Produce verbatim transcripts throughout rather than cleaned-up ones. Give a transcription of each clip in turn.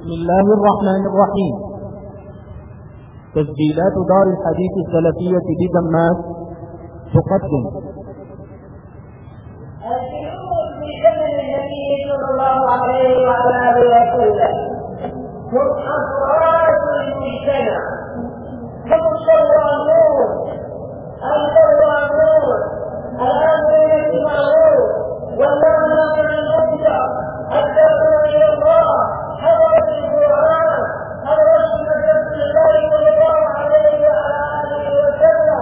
بسم الله الرحمن الرحيم. تسجيلات دار الحديث السلفية بدماس تقدم الشهود في زمن النبي صلى الله عليه وعلى آله وسلم هم أفراد المجتمع، هم الشوامون القوامون الآمرون بالمعروف والناهون عن المنكر الداعون إلى الله حضرة القرآن حضرة رسول الله صلى الله عليه وعلى آله وسلم.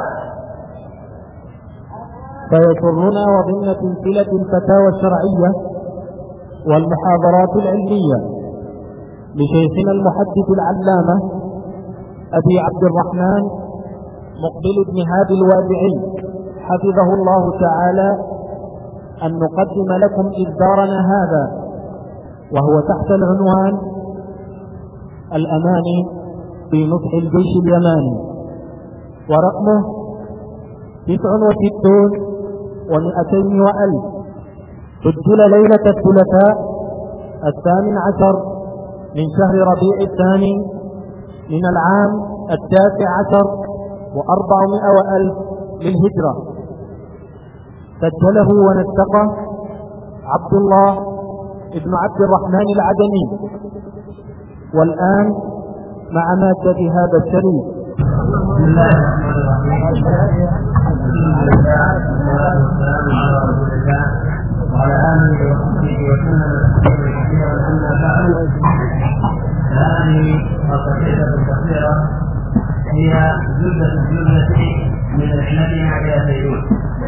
فيسرنا وضمن سلسلة الفتاوى الشرعية والمحاضرات العلمية لشيخنا المحدث العلامة أبي عبد الرحمن مقبل بن هادي الوادعي حفظه الله تعالى أن نقدم لكم إصدارنا هذا، وهو تحت العنوان الأماني في نصح الجيش اليماني، ورقمه تسع وستون ومئتين وألف. سجل ليلة الثلاثاء الثامن عشر من شهر ربيع الثاني من العام التاسع عشر وأربعمائة وألف للهجرة. سجله ونسقه عبد الله ابن عبد الرحمن العدني. والآن مع مادة هذا الشريف. بسم الله الرحمن الرحيم. الحمد لله والصلاة والسلام على رسول الله وعلى آله وصحبه وسلم تسليما كثيرا. أما بعد، فهذه القصيدة القصيرة هي جملة الجملة من رحلتنا إلى بيروت،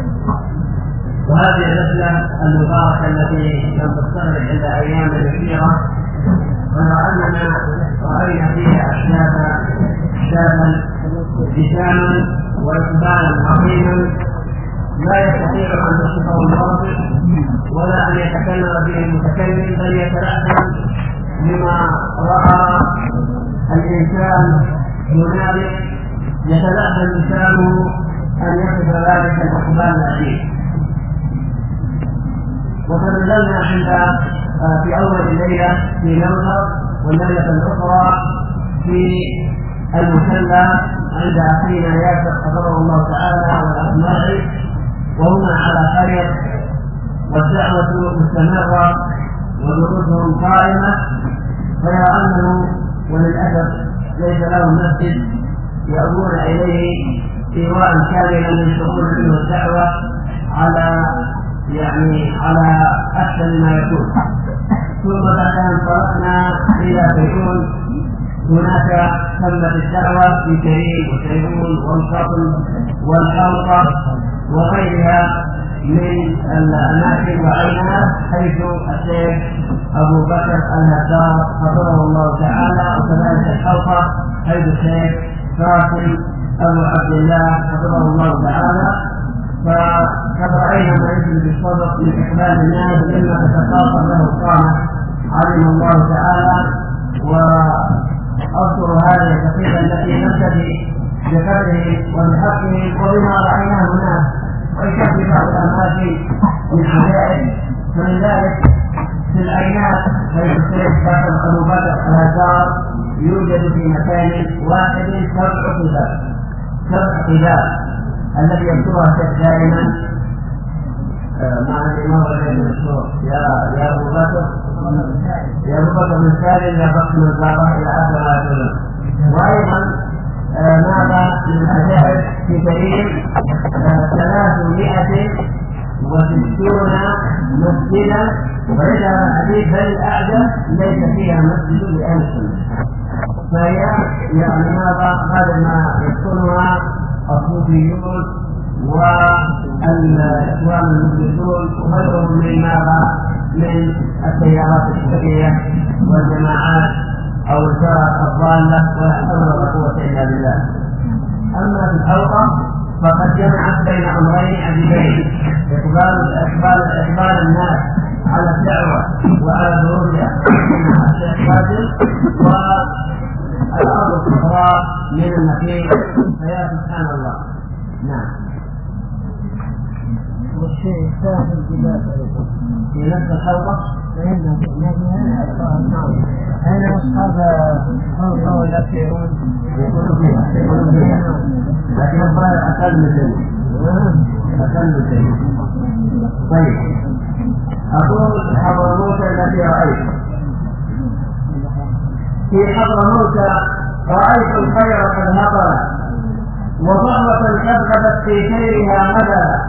وهذه الرحلة المباركة التي لم تستغرق إلا أيام كثيرة، غير أننا رأينا فيها أشياء شابا ابتساما وإقبالا عظيما لا يستطيع أن يصفه الباطل ولا أن يتكلم به المتكلم، بل يتلأثم لما رأى الإنسان ينابئ، يتلأثم لسانه أن يصف ذلك الإقبال العظيم. وتنزلنا عند في أول الليلة في نوبة، والليلة الأخرى في المسلى عند أخينا ياسر حفظه الله تعالى والأسماعي، وهما على خير والدعوة مستمرة ودروسهم قائمة، غير أنه وللأسف ليس لهم مسجد يأوون إليه إيواء كاملا من شغل والدعوة على يعني على أحسن ما يكون. ثم بعد أن طرقنا إلى بيروت هناك تمت الدعوة في كريم وشيرون والقطن والحلقة وغيرها من الأماكن وعينها، حيث الشيخ أبو بكر الهدار حفظه الله تعالى، وكذلك الحلقة حيث الشيخ قاسم أبو عبد الله حفظه الله تعالى. فقد رأينا ما يجري بالصدق من إقبال الناس مما تتقاطع له القامة علم الله تعالى. وأذكر هذه القصيدة التي نبتدي بقدره وبحقه وبما رأيناه هناك، وإن كان في بعض الأماكن من عجائب، فمن ذلك في العينات حيث الشيخ أبو بكر الهدار يوجد في مكان واحد سبع قباب سبع قباب الذي يذكرها الشيخ دائما مع الإمام الذي المشهور يا يا أبو بكر يا أبو بكر من سالم يا بكر من الزهراء إلى آخر ما يقولون. وأيضا ماذا من العجائب في كريم ثلاثمائة وستون مسجدا، وإذا الحديث بل الأعجب ليس فيها مسجد لأهل السنة، فهي يعني ماذا هذا ما يذكرها الصوفيون والإخوان المسلمون وغيرهم من ماذا من التيارات الشرعية والجماعات أو الفرق الضالة، ولا حول ولا قوة إلا بالله. أما في الحلقة فقد جمعت بين أمرين عجيبين: إقبال إقبال إقبال الناس على الدعوة وعلى ظهورها من الشيخ فاضل، والأرض الصحراء من المكين، فيا سبحان الله. نعم. والشيء الثاني الجبال في نفس الحلقة فإنه نعم يعني أصحاب الخلطة والأكيرون يقولوا فيها لكن الصلاة أقل من أقل من طيب أقول حضرموت التي رأيت في حضرموت رأيت الخير قد هطل وضعوة قد غدت في سيرها مدى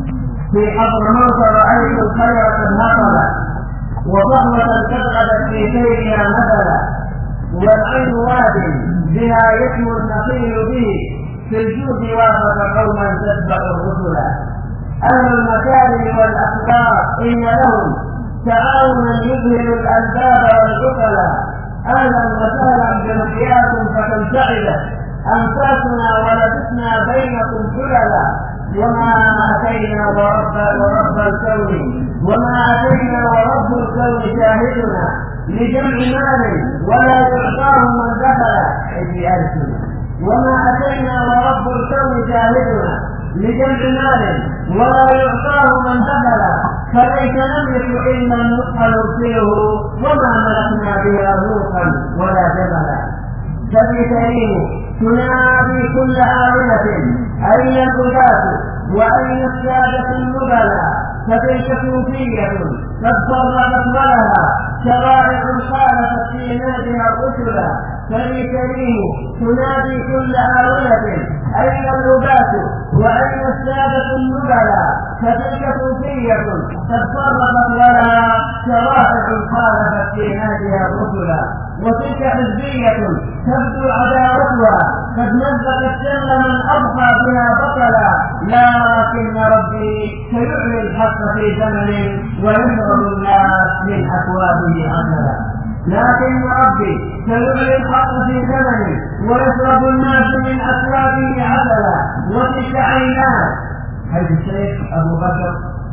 في حضرموت رأيت الخير قد هطل وضعوة قد غدت في سيرها مدى والعين واد بها يسمو النخيل به في الجود وافق قوما تتبع الرسل أهل المكارم والأخلاق إن لهم تعاونا يذهل الألباب والعقلاء أهلا وسهلا برقياكم فكم سعدت أنفاسنا ولبسنا بينكم حللا وما أتينا ورب, ورب الكون وما أتينا ورب الكون شاهدنا لجمع مال ولا يعطاه من دخل في ألسنا وما أتينا ورب الكون شاهدنا لجمع مال ولا يعطاه من دخل فليس نملك إلا النصح نرسله وما ملكنا بها روحا ولا جبلا فبكريم تنادي كل آونة أين الهداة وأين السادة النبلاء فتلك صوفية قد فرقت ولها شرائع خالفت في نادها الرسل فبكريم تنادي كل آونة أين الهداة وأين السادة النبلاء فتلك صوفية قد فرقت ولها شرائع خالفت في نادها الرسل وتلك حزبية تبدو عداوتها قد نزلت سل من أضحى بها بطلا لكن ربي سيعلي الحق في زمن ويشرب الناس من أكوابه عسلا لكن ربي سيعلي الحق في زمن ويشرب الناس من أكوابه عسلا وتلك عينات حيث الشيخ أبو بكر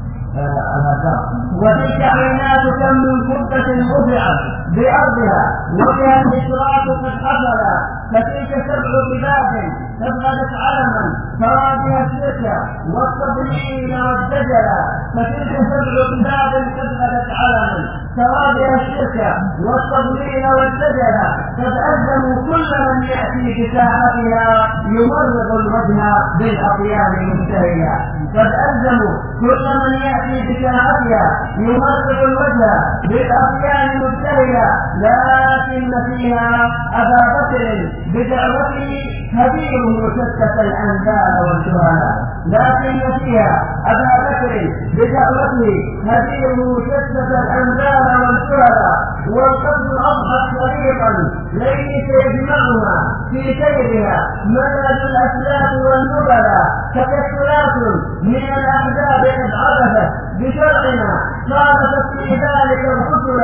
الهدار وتلك عينات كم من فرقة رفعت بأرضها وبها الإشراك قد حصل فتلك سبع بلاد تبغدت علما ترى بها الشركة والتضليل والدجل فتلك سبع بلاد تبغدت علما ترى بها الشركة والتضليل والدجل قد ألزموا كل من يأتي بساعتها يمرض الوجه بالأطيان المشتهية قد ألزموا كل من يأتي بساعتها يمرض الوجه بالأطيان المشتهية لكن فيها أبا بكر بدعوته هديه شتت الأنبال والشهداء لكن فيها أبا بكر بدعوته هديه شتت الأنبال والشهداء والقتل أضحت طريقا ليس يجمعها في سيرها منهج الأسلاف والنبلاء تكتلات من الأحزاب قد عبثت بشرعنا خالفت في ذلك الرسل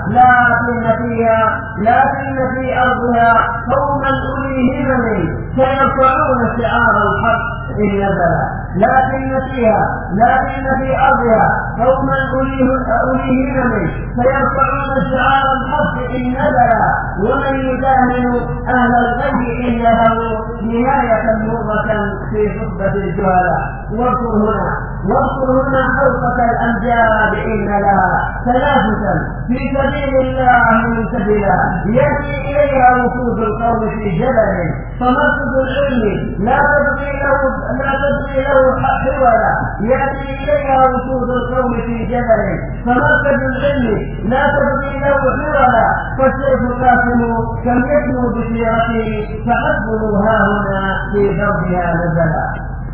لكن فيها لكن في أرضها قوما أولي همم سيرفعون شعار الحق إن نزل لكن فيها لكن في أرضها قوما أولي همم سيرفعون شعار الحق إن نزل ومن يداهن أهل الغي إن له نهاية مرة في خطبة الجهلاء واذكر هنا واذكر هنا حلقة الأمجاد إن لها تنافسا في سبيل الله منتبلا يأتي إليها وفود القوم في جبل فمركز العلم لا تبقي له لا تبقي له حولا يأتي إليها وفود القوم في جبل فمركز العلم لا تبقي له حولا فالسيف قاسم كم يسمو بسيرته فحسبه ها هنا في دربها نزلا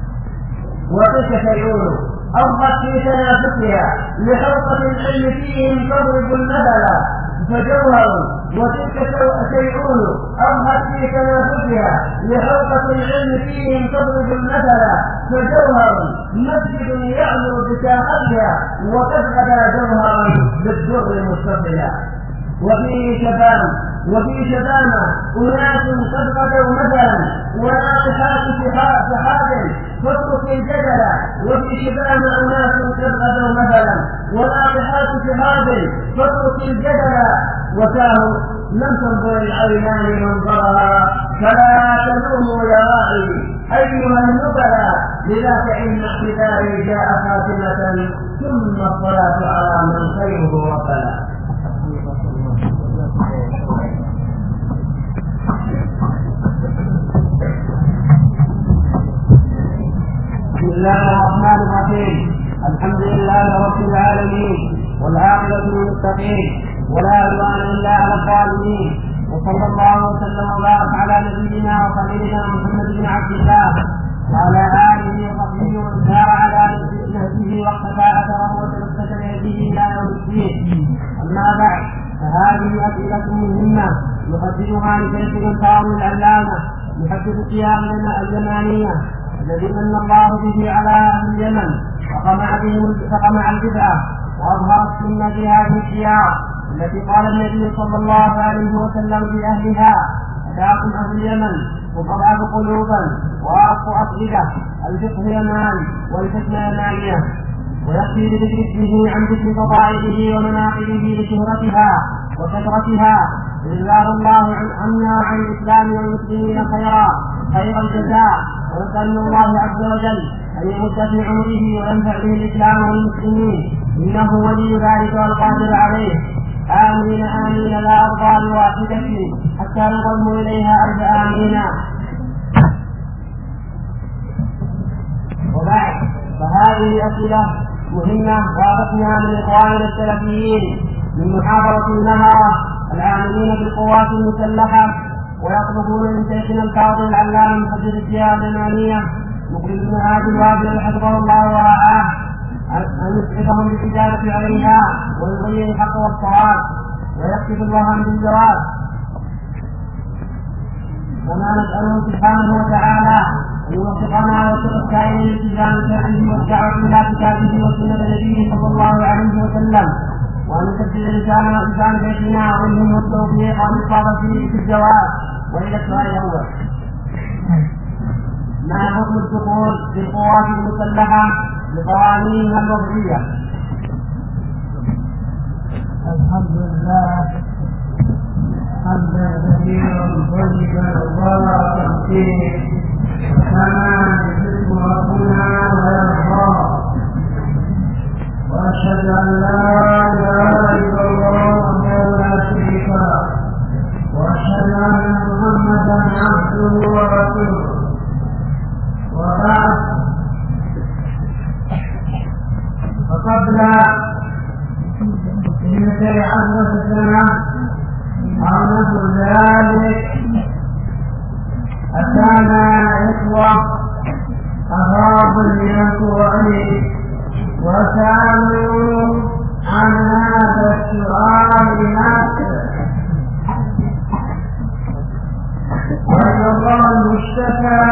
وتلك شيئون أضحت في تنافسها لحلقة العلم فيهم تضرب النبل فجوهر وتلك شيئون أضحت في تنافسها لحلقة العلم فيهم تضرب النبل فجوهر مسجد يعمر بساحتها وقد غدا جوهرا بالدر مستقبلا وفي شباب وفي شبابنا أناس قد غدوا مثلا وناقحات سحاب فاترك الجدل وفي شبابنا أناس قد غدوا مثلا وناقحات سحاب فاترك الجدل وكاهوا لم تنظر العينان منظرها فلا تلوموا يا راعي أيها النبلاء لذاك إن احتفالي جاء خاتمة ثم الصلاة على من خيره وصلا. العالمين، والعاقبة للمتقين، ولا عدوان إلا على الظالمين. وصلى الله وسلم وبارك على نبينا وخليلنا محمد بن عبد الله وعلى آله وصحبه ومن سار على نهجه واقتفى أثره وتمسك بهديه إلى يوم الدين. أما بعد، فهذه أسئلة مهمة نقدمها لشيخنا الفاضل العلامة محدث قيامنا اليمانية الذي من الله به على أهل اليمن فقمع بهم فقمع البدعة وأظهر السنة في هذه الشيار التي قال النبي صلى الله عليه وسلم لأهلها: أتاكم أهل اليمن هم أضعف قلوبا وأرق أفئدة، الفقه يمان والفتنة يمانية. ويكفي بذكر اسمه عن ذكر فضائله ومناقبه لشهرتها وكثرتها، جزاه الله عنا وعن الإسلام والمسلمين خيرا خير الجزاء. ونسأل الله عز وجل أن يمد في عمره وينفع به الإسلام والمسلمين، إنه ولي ذلك والقادر عليه. آمين آمين لا أرضى لواحدة حتى نضم إليها أرض آمين. وبعد، فهذه أسئلة مهمة وافقناها من إخواننا السلفيين من محاضرة النهارة العاملين بالقوات المسلحة، ويطلبون من شيخنا الفاضل العلامة محدث السياسة اليمانية مقبل بن هادي الوادي حفظه الله ورعاه أن يسعفهم بالإجابة عليها ويبين الحق والصواب ويكشف الوهم بالجواب. وما نسأله سبحانه وتعالى أن يوفقنا ويوفق إلى الالتزام بشرعه والدعوة إلى كتابه وسنة نبيه صلى الله عليه وسلم، وأن يسدد لسان لسان شيخنا ومنهم التوفيق والإصابة في الجواب. وإلى السؤال الأول: ما حكم الدخول في القوات المسلحة بقوانينها الوضعية؟ الحمد لله حمدا كثيرا طيبا مباركا فيه كما يحب ربنا ويرضى. واشهد ان لا اله الا الله وحده لا شريك له، واشهد ان محمدا عبده ورسوله. وبعد، فقبل اثنتي عشرة سنة أو نحو ذلك أتانا إخوة أغاض من الكويت وسألوا عن هذا السؤال نفسه، ويظل المشتكى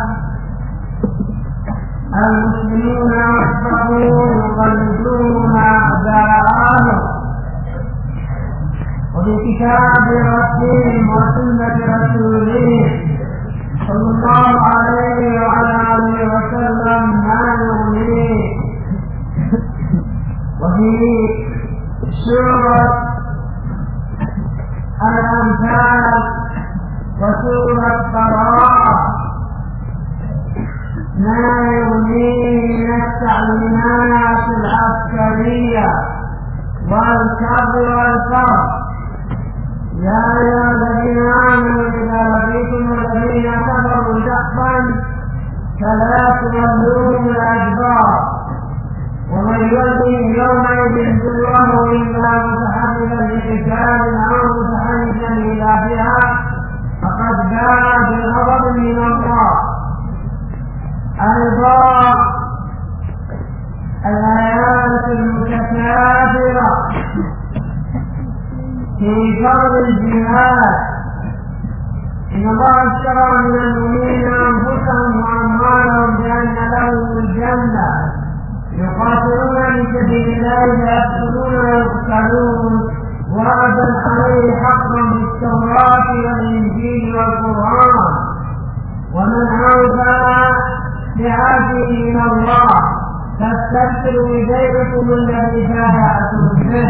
المسلمون أصبحوا يقلدون أعداءهم، وبكتاب ربهم وسنة رسوله صلى الله عليه وعلى آله وسلم ما يغنيه. وفي سورة الأنفال وسورة براءة ما يغنيه من التعليمات العسكرية والكبر والفرق. يا أيها الذين آمنوا إذا لقيتم الذين كفروا زحفا فلا تولوهم الأدبار، ومن يولهم يومئذ دبره إلا متحرفا لقتال أو متحيزا إلى فئة فقد باء بغضب من الله. أيضا الآيات المتكاثرة في فرض الجهاد. إن الله اشترى من المؤمنين أنفسهم وأموالهم بأن لهم الجنة يقاتلون في سبيل الله فيقتلون ويقتلون وعدا عليه حقا بالتوراة والإنجيل والقرآن، ومن أوفى بعهده من الله فاستبشروا ببيعكم الذي بايعتم به.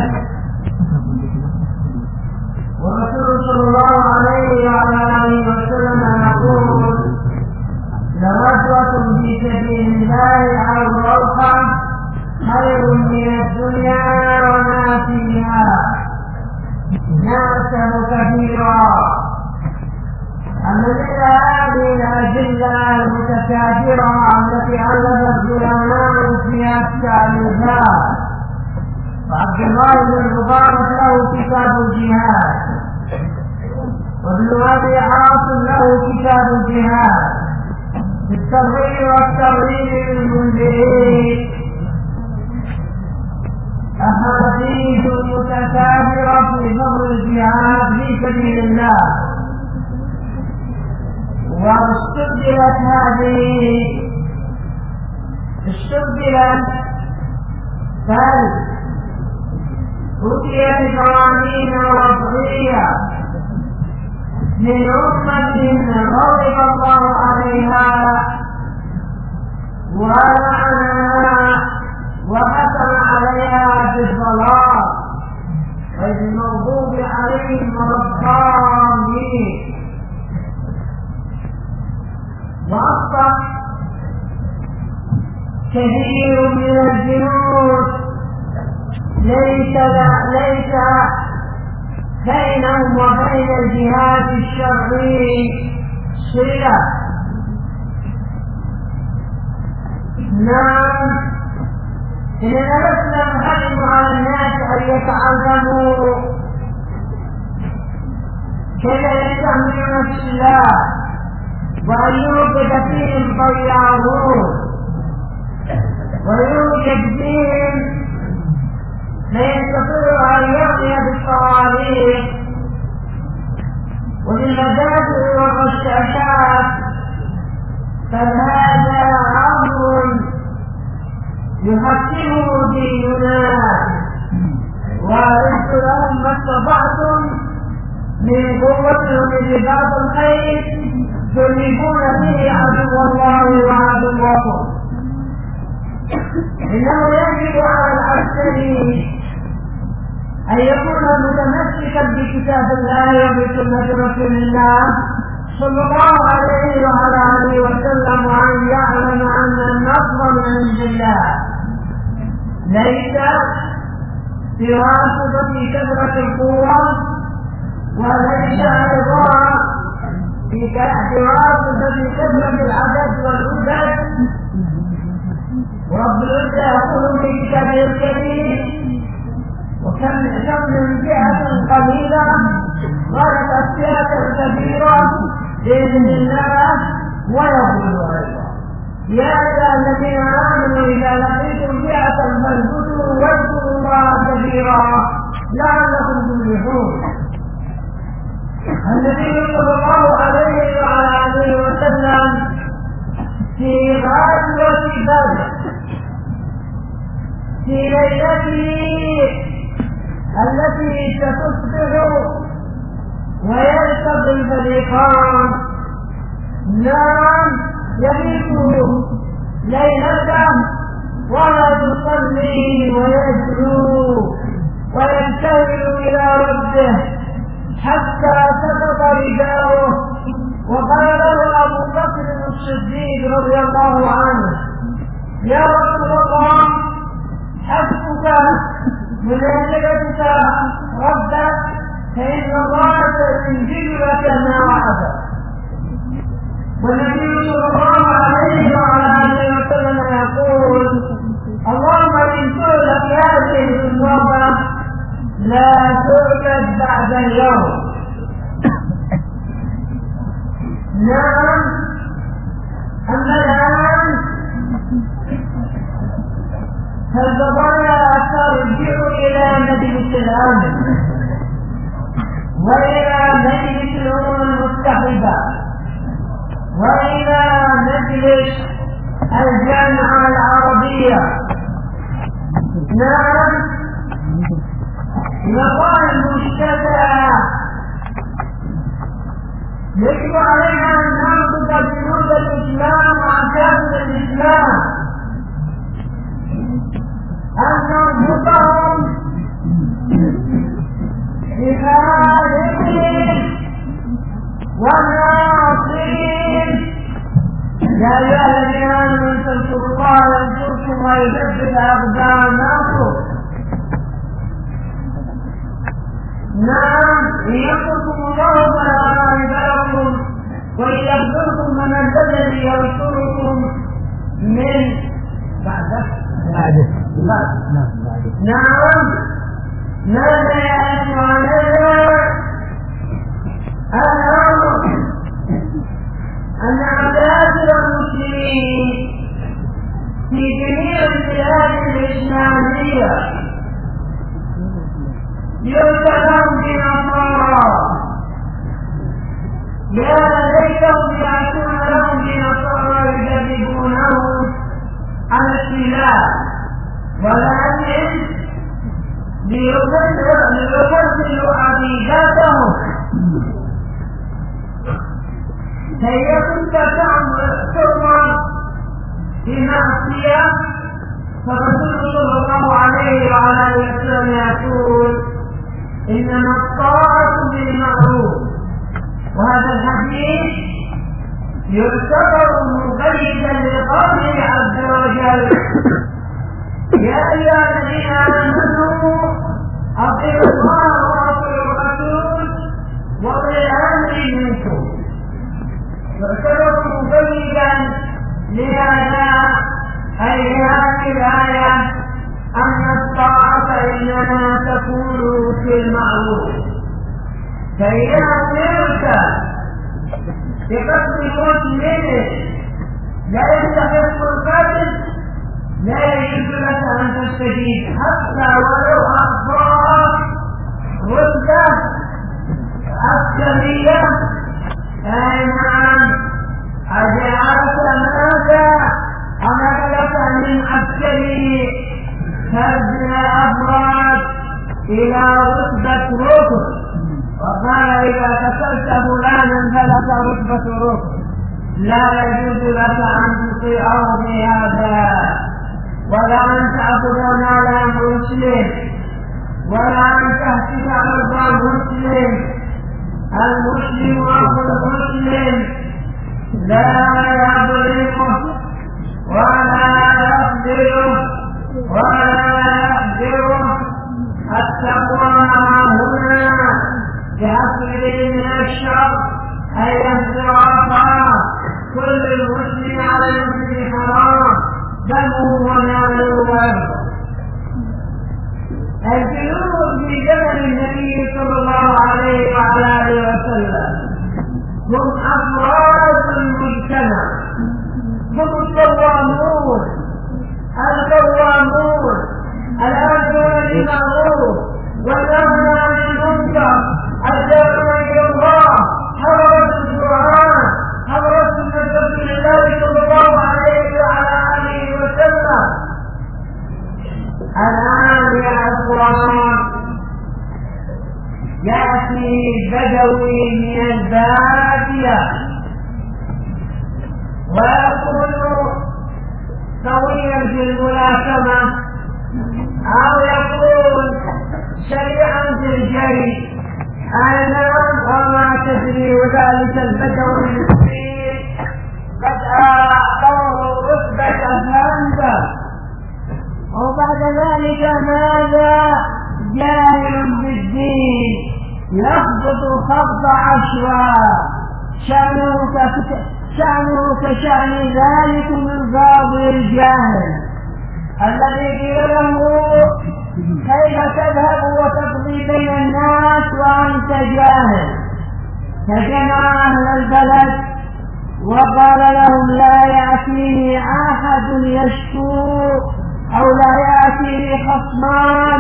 ورسول صلى الله عليه وعلى آله وسلم يقول: لغزوة في سبيل الله على الروحة خير من الدنيا وما فيها. ناسه كثيرا. الذين هذه الأدلة المتكاثرة التي ألفت العلماء فيها التعريفات وعبد الله بن المبارك له كتاب الجهاد، وابن ابي عاصم له كتاب الجهاد في الترغيب والترهيب للمنذرين، احاديث متكاثره في فضل الجهاد في سبيل الله. واستبدلت هذه استبدلت بل أتيت قوانين وضعية من أمة غضب الله عليها ولعنها وحكم عليها بالضلال والمغضوب عليهم والضالين. وأصبح كثير من الجنود ليس ليس بينهم وبين الجهاد الشرعي صلة. نعم، إننا لسنا نحرم على الناس أن يتعلموا كيف يستعملون السلاح وأن يوجد فيهم طيارون ويوجد فيهم من يستطيع أن يرمي بالصواريخ وبالمدافع والرشاشات، فهذا أمر يحكمه ديننا، وأعدوا لهم ما استطعتم من قوة ومن رباط الخيل ترهبون به عدو الله وعدوكم. إنه يجب على العسكري أن يكون متمسكا بكتاب الله وبسنة رسول الله صلى الله عليه وعلى آله وسلم، وأن يعلم أن النصر من عند الله ليس بواسطة كثرة القوة، وليس أيضا بواسطة كثرة العدد والعدد. ورب العزة يقول في كتابه الكريم: وكم من فئة قليلة غلبت فئة كبيرة بإذن الله ويقول أيضا: يا أيها الذين آمنوا إذا لقيتم فئة فاثبتوا واذكروا الله كثيرا لعلكم تفلحون. النبي صلى الله عليه وعلى آله وسلم في غزوة بدر في ليلته التي ستصبح ويلتقي الفريقان، نعم، يبيت ليلته ولا يصلي ويدعو وينتهل إلى ربه حتى سقط رداؤه. وقال له أبو بكر الصديق رضي الله عنه: يا رسول الله، حسبك مناشدتك ربك، فإن الله سينزلك ما وعدك. والنبي صلى الله عليه وعلى آله وسلم يقول: اللهم إن سئلت هذه النوبة لا تعبد بعد اليوم. نعم، أما الآن فالبضايا ترجع إلى مجلس الأمن وإلى مجلس الأمم المتحدة وإلى مجلس الجامعة العربية. نعم، مقال مشتبه يجب علينا أن نأخذ بنود الإسلام وعكاظم الإسلام، أن نربطهم بخالقهم والناصرين. يا أيها الذين آمنوا إن تنصروا الله ينصركم ويثبت أقدامكم. نعم، إن ينصركم الله فلا غالب لكم وإن يخذلكم من الذي ينصركم من بعده بعده نعم ماذا يأتي علينا الأمر أن عبادة المسلمين في جميع البلاد الإسلامية يرتدون بنصارى يا ليتهم يأتون لهم بنصارى يجذبونهم على السلاح ولكن ليفضلوا عقيدتهم كي يكون تعمر بمعصية. فالرسول صلى الله عليه وعلى اله وسلم يقول انما الطاعة بالمعروف، وهذا الحديث يعتبر مقيدا لقوله عز وجل يا ايها الذين امنوا اطيعوا الله واطيعوا الرسول واولي الامر منكم، يعتبر مقيدا لهذا أي هذه الآية أن الطاعة إنما تكون في المعروف. فإذا أمرت بقتل مسلم لا يستحق القتل لا يجوز لك أن تستجيب حتى ولو أخطأ رتبة عسكرية. أي نعم أجعلت ماذا أمرك من عسكري تبنى الأفراد إلى رتبة ركن، وقال إذا كسرت فلانا فلك رتبة ركن، لا يجوز لك أن تطيعه بهذا ولا أن تعبد على مسلم ولا أن تهتك على المسلم. المسلم أخو المسلم لا يظلمه ولا يخذله ولا يحذره. التقوى هنا بحسبه من الشر أن يهجر أخاه. كل المسلم على المسلم حرام دمه وماله وعرضه. الجنود في زمن النبي صلى الله عليه وعلى آله وسلم هم أفراد المجتمع، هم القوامون القوامون الآمرون بالمعروف والنهون عن المنكر الداعون إلى الله حضرة القرآن حضرة رسول الله صلى الله عليه وعلى آله وسلم. الآن يا إخوان يأتي بدوي من البادية ويكون سويا في الملاكمة أو يكون سريعا في الجري. أنا وما تدري ذلك البدوي المسكين قد أعطوه رتبة هامة، وبعد ذلك ماذا جاهل بالدين يخبط خبط عشواء شأنه شأنه كشأن ذلك من ضابر الجاهل الذي قيل له كيف تذهب وتقضي بين الناس وأنت جاهل. فجمع أهل البلد وقال لهم لا يأتيني أحد يشكو أو لا يأتيني خصمان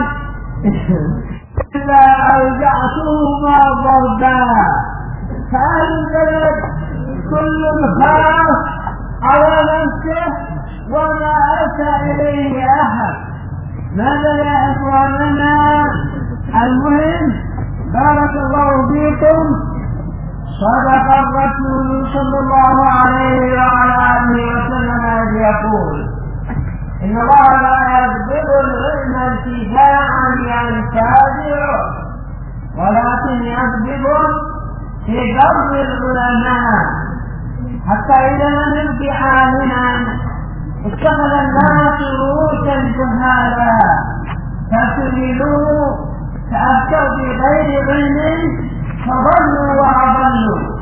إلا أوجعتهما ضربا. فأنزلت كل خاف على نفسه وما أتى إليه أحد. ماذا يا إخواننا؟ المهم بارك الله فيكم صدق الرسول صلى الله عليه وعلى آله وسلم إذ يقول إن الله لا يقبض العلم انتفاعا ينتفعه ولكن يقبض في قبض العلماء حتى إذا لم يبق عالما اتخذ الناس رؤوسا جهالا فسئلوا فأفتوا بغير علم فضلوا وأضلوا.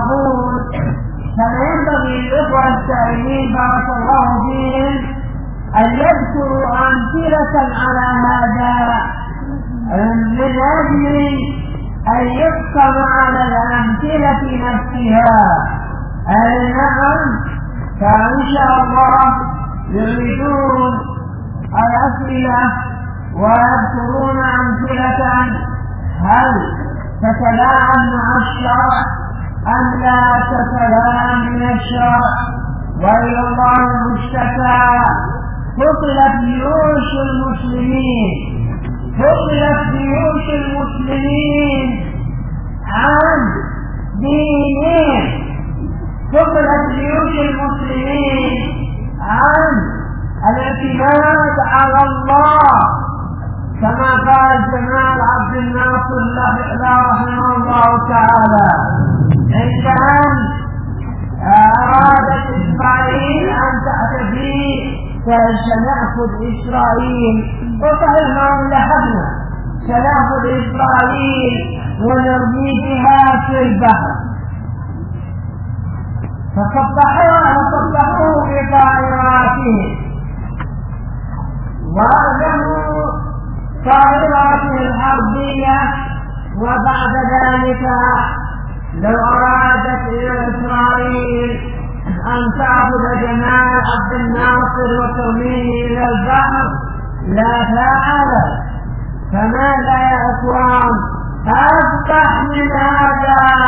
وأقول فلا ينبغي للإخوة السائلين بارك الله فيهم أن يذكروا أمثلة على هذا من أجل أن يحكم على الأمثلة نفسها. أي نعم، فإن شاء الله يريدون الأسئلة ويذكرون أمثلة هل تتلاعب مع الشرع أم لا تتلاعب من الشرع، وإلى الله المشتكى. فصلت جيوش المسلمين فصلت جيوش المسلمين عن دينهم، فصلت جيوش المسلمين عن الاعتماد على الله، كما قال جمال عبد الناصر رحمه الله تعالى عند أن أرادت إسرائيل أن تعتدي فسنأخذ إسرائيل، وصحيح ما لحقنا سنأخذ إسرائيل ونرمي بها في البحر، فصبحوها وصبحوه بطائراتهم وأعلموا طائراته الحربية. وبعد ذلك لو أرادت إسرائيل أن تعبد جمال عبد الناصر وترميه إلى البحر لا فعلت. فماذا يا إخوان أصبح من هذا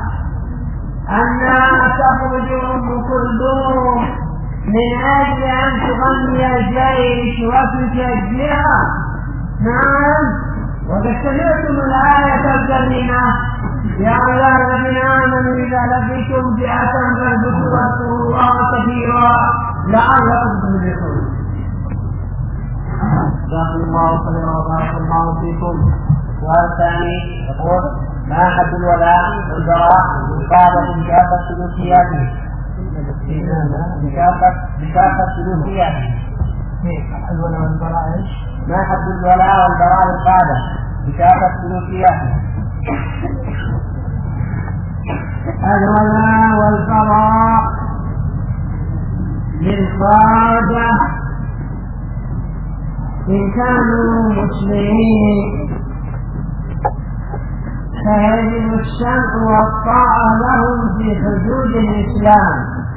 أنها تخرج أم كلثوم من أجل أن تغني الجيش وتشجع؟ نعم، وقد سمعتم الآية الكريمة: يا أيها الذين آمنوا إذا لقيتم فئة فاثبتوا واذكروا الله كثيرا لعلكم تفلحون. جزاكم الله خيرا وبارك الله فيكم. السؤال الثاني يقول: ما حد الولاء والبراء بكافة بكافة سلوكياته؟ بكافة سلوكياته. الولاء والبراء ايش؟ ما حد الولاء والبراء للقادة بكافة سلوكياته؟ الولاء والبراء للقادة إن كانوا مسلمين فيجب السمع والطاعة لهم في حدود الإسلام،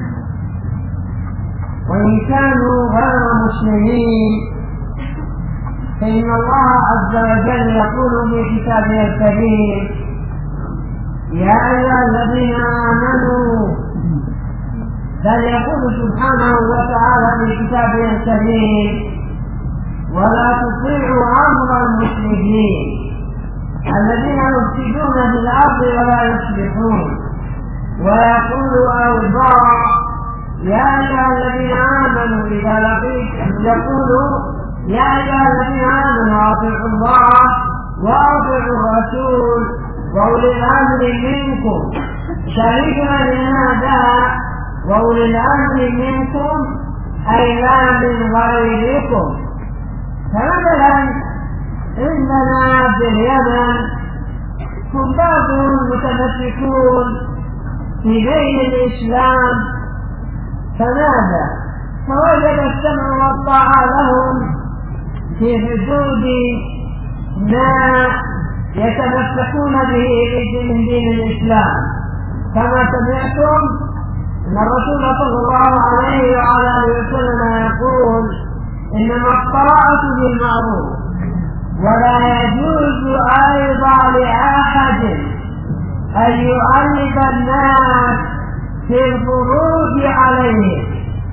وإن كانوا غير مسلمين فإن الله عز وجل يقول في كتابه الكريم: يا أيها الذين آمنوا، بل يقول سبحانه وتعالى في كتابه الكريم: ولا تطيعوا أمر المشركين الذين يفسدون في الأرض ولا يصلحون. ويقول أيضا: يا أيها الذين آمنوا إذا لقيتم، يقول: يا أيها الذين آمنوا أطيعوا الله وأطيعوا الرسول وأولي الأمر منكم. شريكنا لهذا وأولي الأمر منكم أي لا من غيركم. فمثلا إننا في اليمن كباب متمسكون في دين الإسلام، فماذا؟ فوجد السمع والطاعة لهم في حدود ما يتمسكون به من دين الإسلام. كما سمعتم أن الرسول صلى الله عليه وعلى آله وسلم يقول: إنما الطاعة بالمعروف، ولا يجوز أيضا لأحد أن يؤلف الناس في الخروج عليهم.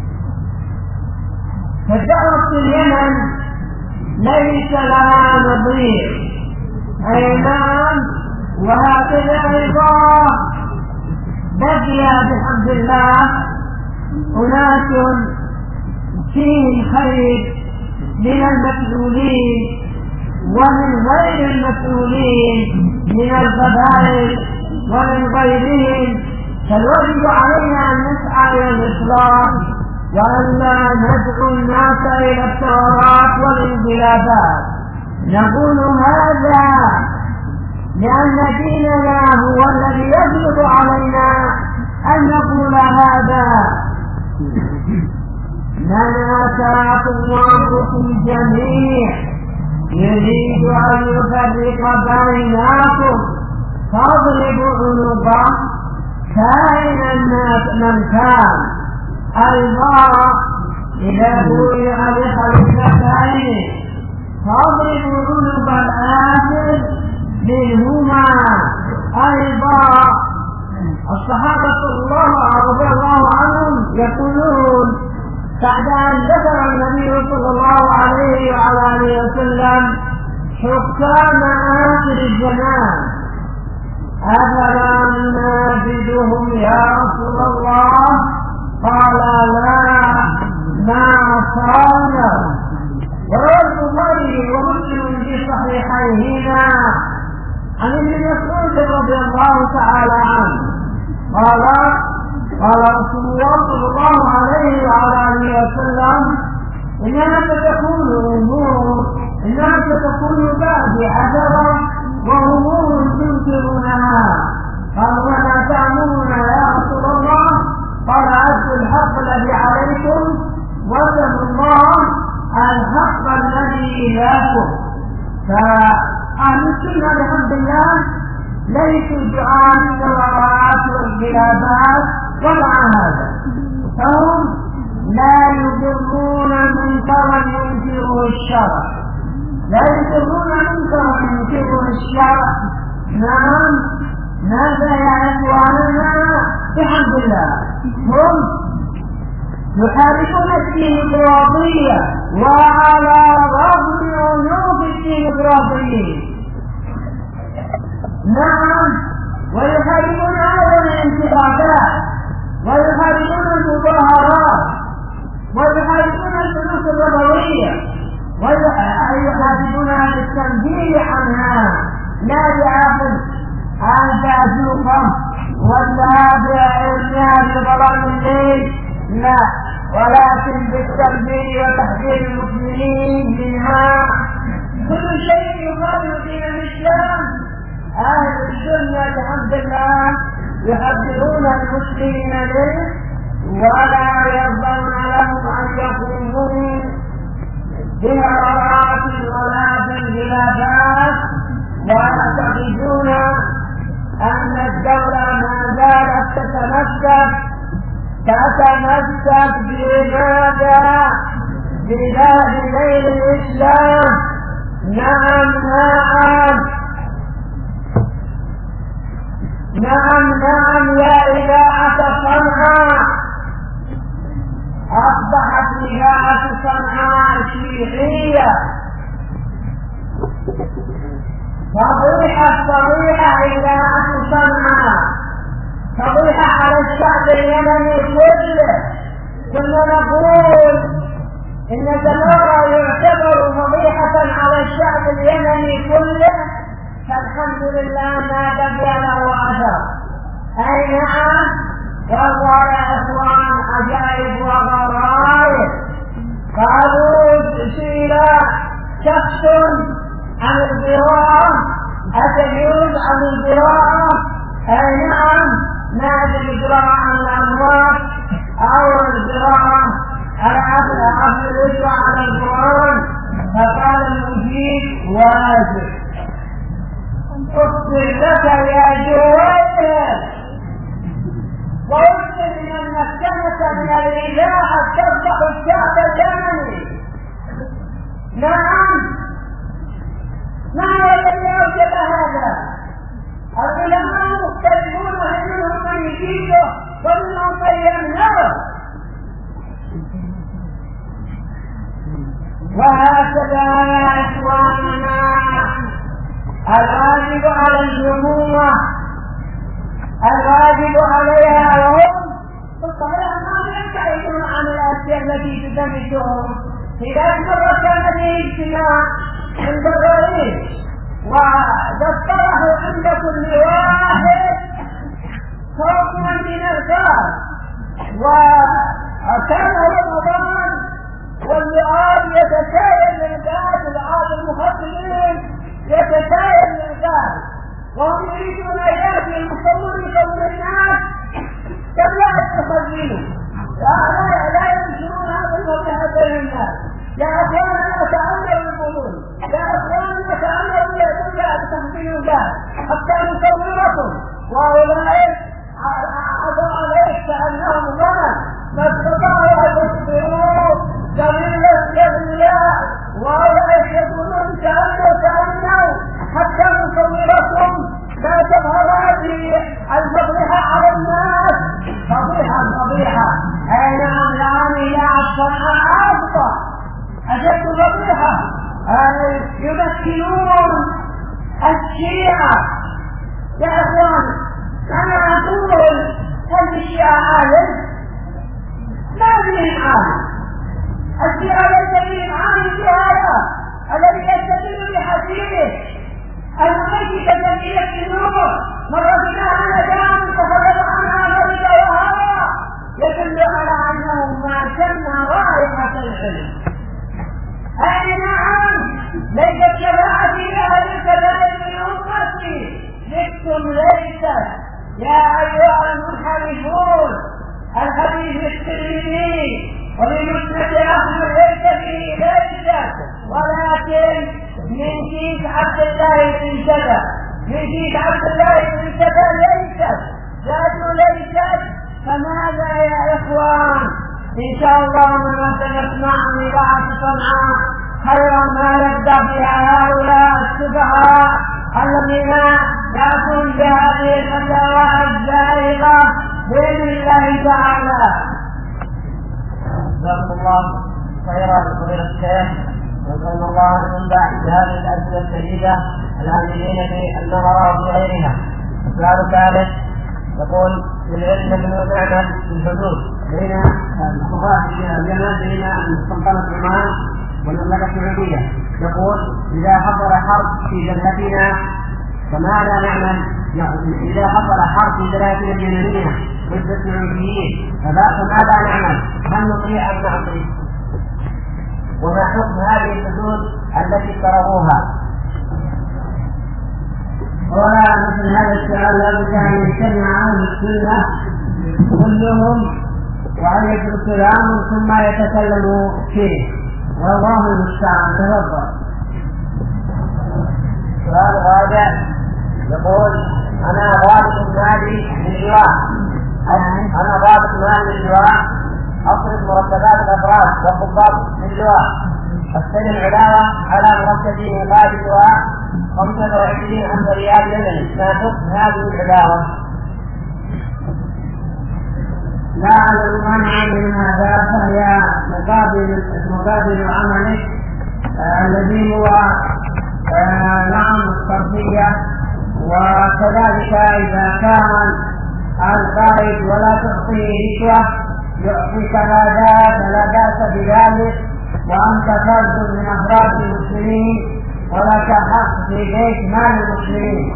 فالدعوة في اليمن ليس لها نظير. أي نعم، وهكذا أيضا بقي بحمد الله أناس فيهم خير من المسؤولين ومن غير المسؤولين من القبائل ومن غيرهم. فالواجب علينا أن نسعى إلى الإصلاح وأن لا ندعو الناس إلى الثورات والانقلابات. نقول هذا لأن ديننا هو الذي يجب علينا أن نقول هذا. لنا تراكم وأمركم جميع يريد أن يفرق بينكم فاضربوا عنقه كائنا من كان الباء إذا بوئع بخلفتين فاضربوا عنق الآخر منهما الباء. الصحابة رضي الله عنهم يقولون بعد أن ذكر النبي صلى الله عليه وعلى آله وسلم حكام آخر الزمان أفلا ننابذهم يا رسول الله؟ قال لا ما صار. وروى البخاري ومسلم في صحيحيهما عن ابن مسعود رضي الله تعالى عنه قال قال رسول الله صلى الله عليه وعلى اله وسلم انما ستكون امور انما ستكون بعد عشره وامور تنكرونها. قالوا وما تامرون يا رسول الله؟ قال ادوا الحق الذي عليكم واتقوا الله الحق الذي لكم. فاهل السنه بحمد الله ليسوا دعاء الثورات والخلافات ومع هذا فهم لا يضرون منكرا ينكره الشرع لا يضرون منكرا ينكره الشرع. نعم ماذا يا اخواننا بحمد الله هم يحاربون الديمقراطيه وعلى رغم عنوف الديمقراطيين. نعم ويحاربون أيضا الانتخابات ويحاربون المظاهرات ويحاربون الفلوس الربوية ويحاربون التنبيه عنها لا بعقل البازوقة ولا بظلام الليل لا ولكن بالتنبيه وتحذير المسلمين منها. كل شيء يخالف دين الإسلام أهل السنة بحمد الله يحذرون المسلمين منه ولا يرضون لهم أن يقوموا بحرارات ولا بالخلافات ويعتقدون أن الدولة ما زالت تتمسك تتمسك بماذا؟ بلاد ليل الإسلام. نعم نعم نعم نعم يا إذاعة صنعاء أصبحت إذاعة صنعاء شيعية فضيحة فضيحة إذاعة صنعاء فضيحة على الشعب اليمني كله. كنا نقول إن دمارة يعتبر فضيحة على الشعب اليمني كله فالحمد لله ما بقي له أثر. أي نعم والله يا إخوان عجائب وغرائب. قالوا سئل شخص عن الزراعة أتجوز عن الزراعة؟ أي نعم ما الزراعة عن الأموات أو الزراعة على عبد الإسراء على القرآن؟ فقال المجيب واجب. اصبر لك يا جويل واصبر من المسكنة من الإذاعة تفتح الشعب اليمني. نعم ما هو الذي أوجد هذا؟ العلماء مختلفون منهم من يجيبه ومنهم من يمنعه. وهكذا يا إخواننا الواجب على الجمهور الواجب عليها وهم بالطبيعة ما يبتعدون عن الأشياء التي تدمجهم. إذا مرة كان به اجتماع عند الرئيس واسترحوا عند كل واحد حكما من الغاز وكان رمضان واللعاب يتسايل للغاز العاب المخدرين يتسايل للغاز وهم يريدون ان ياتي المصور يصور الناس قبل ان تخزنوا لا لا ينشرون هذا نصيحة للناس. يا أخوانا نتعلم الفضول، يا أخوانا نتعلم الإعتداء بتحصيل الناس حتى نصوركم، وأولئك عذر عليك كأنهم ظلم ما استطاعوا أن يصبروا جميلة جميلة، وأولئك يقولون كأنه كأنه حتى نصوركم لا تظهر هذه الفضيحة على الناس. فضيحة فضيحة أي نعم يعني لا الصنعاء أفضل أجد فضيحة يمثلون الشيعة. يا إخوان أنا أقول هل الشيعة عالم؟ ما بهم عالم. الشيعة ليس بهم عالم في هذا الذي يستدل بحديثه الميت كجمعية النور مرتنا ندام تخرج عنها مرد وهوى يدل على أنه ما شم رائحة العلم. أي نعم ليست شفاعتي لأهل الكبائر من أمتي، لستم ليست يا أيها المنحرفون. الحديث الترمذي وبمسند أحمد ليس به ليست، ولكن من كيس عبد الله بن سبأ، من كيس عبد الله بن سبأ ليست، ذات ليست. فماذا يا إخوان؟ إن شاء الله من سيسمعني بعد صنعاء خيرا ما يبدأ بها هؤلاء السفهاء الذين يأتون بهذه الفتاوى الزائغة بإذن الله تعالى. جزاكم الله خيرا فضيلة الشيخ، ونسأل الله أن ينبع بهذه الأسئلة الشديدة العاملين في النظر وغيرها. السؤال الثالث يقول: للعلم من نعمل الحدود بين القضاة الجمال بين سلطنة عمان والمملكة السعودية. يقول: إذا حصل حرب في جبهتنا فماذا نعمل؟ إذا حصل حرب في بلادنا اليمنية ضد السعوديين فماذا نعمل؟ هل نطيع أم نعطي؟ وما حكم هذه الحدود التي افترضوها؟ ولا مثل هذا السؤال لابد أن يجتمع عنه السنة كلهم وأن يدرسوا الأمر ثم يتكلموا فيه، والله المستعان. تفضل. السؤال الرابع يقول: أنا ضابط مالي للجوار، أنا ضابط مالي للجوار، أصرف مرتبات الأفراد والضباط للجوار، أستلم علاوة على مرتبي مقابل الجوار خمسة وعشرين ألف ريال يمني. ما حكم هذه العلاوة؟ لا أعلم مانعا من هذا، فهي مقابل مقابل عملك آه الذي هو آه نعم الصرفية. وكذلك إذا كان القائد ولا تعطيه رشوة يعطيك هذا فلا بأس بذلك، وأنت فرد من أفراد المسلمين ولك حق في بيت مال المسلمين.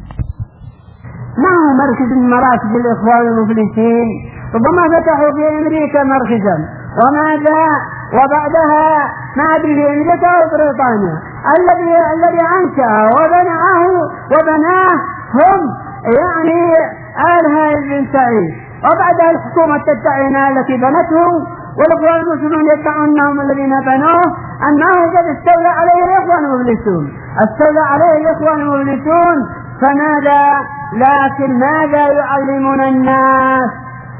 ما هو مركز من مراكز الإخوان المفلسين؟ ربما فتحوا في أمريكا مركزا وماذا وبعدها ما أدري في أمريكا أو بريطانيا. الذي الذي أنشأه وبناه وبناه هم يعني آل هاشم بن سعيد، وبعدها الحكومة تدعي أنها التي بنته، والإخوان المسلمون يدعون أنهم الذين بنوه، أنه قد استولى عليه الإخوان المفلسون، استولى عليه الإخوان المفلسون. فماذا لكن ماذا يعلمون الناس؟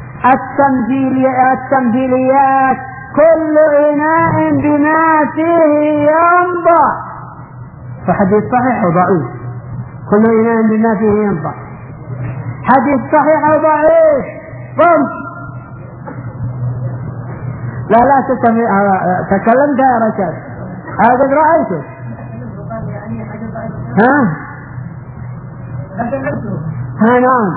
التمثيليات، كل إناء بما فيه ينضح. فحديث صحيح وضعيف، كل إناء بما فيه ينضح، حديث صحيح وضعيف. قم لا لا تكلمت يا رشاد، هذا رأيته. ها ها نعم،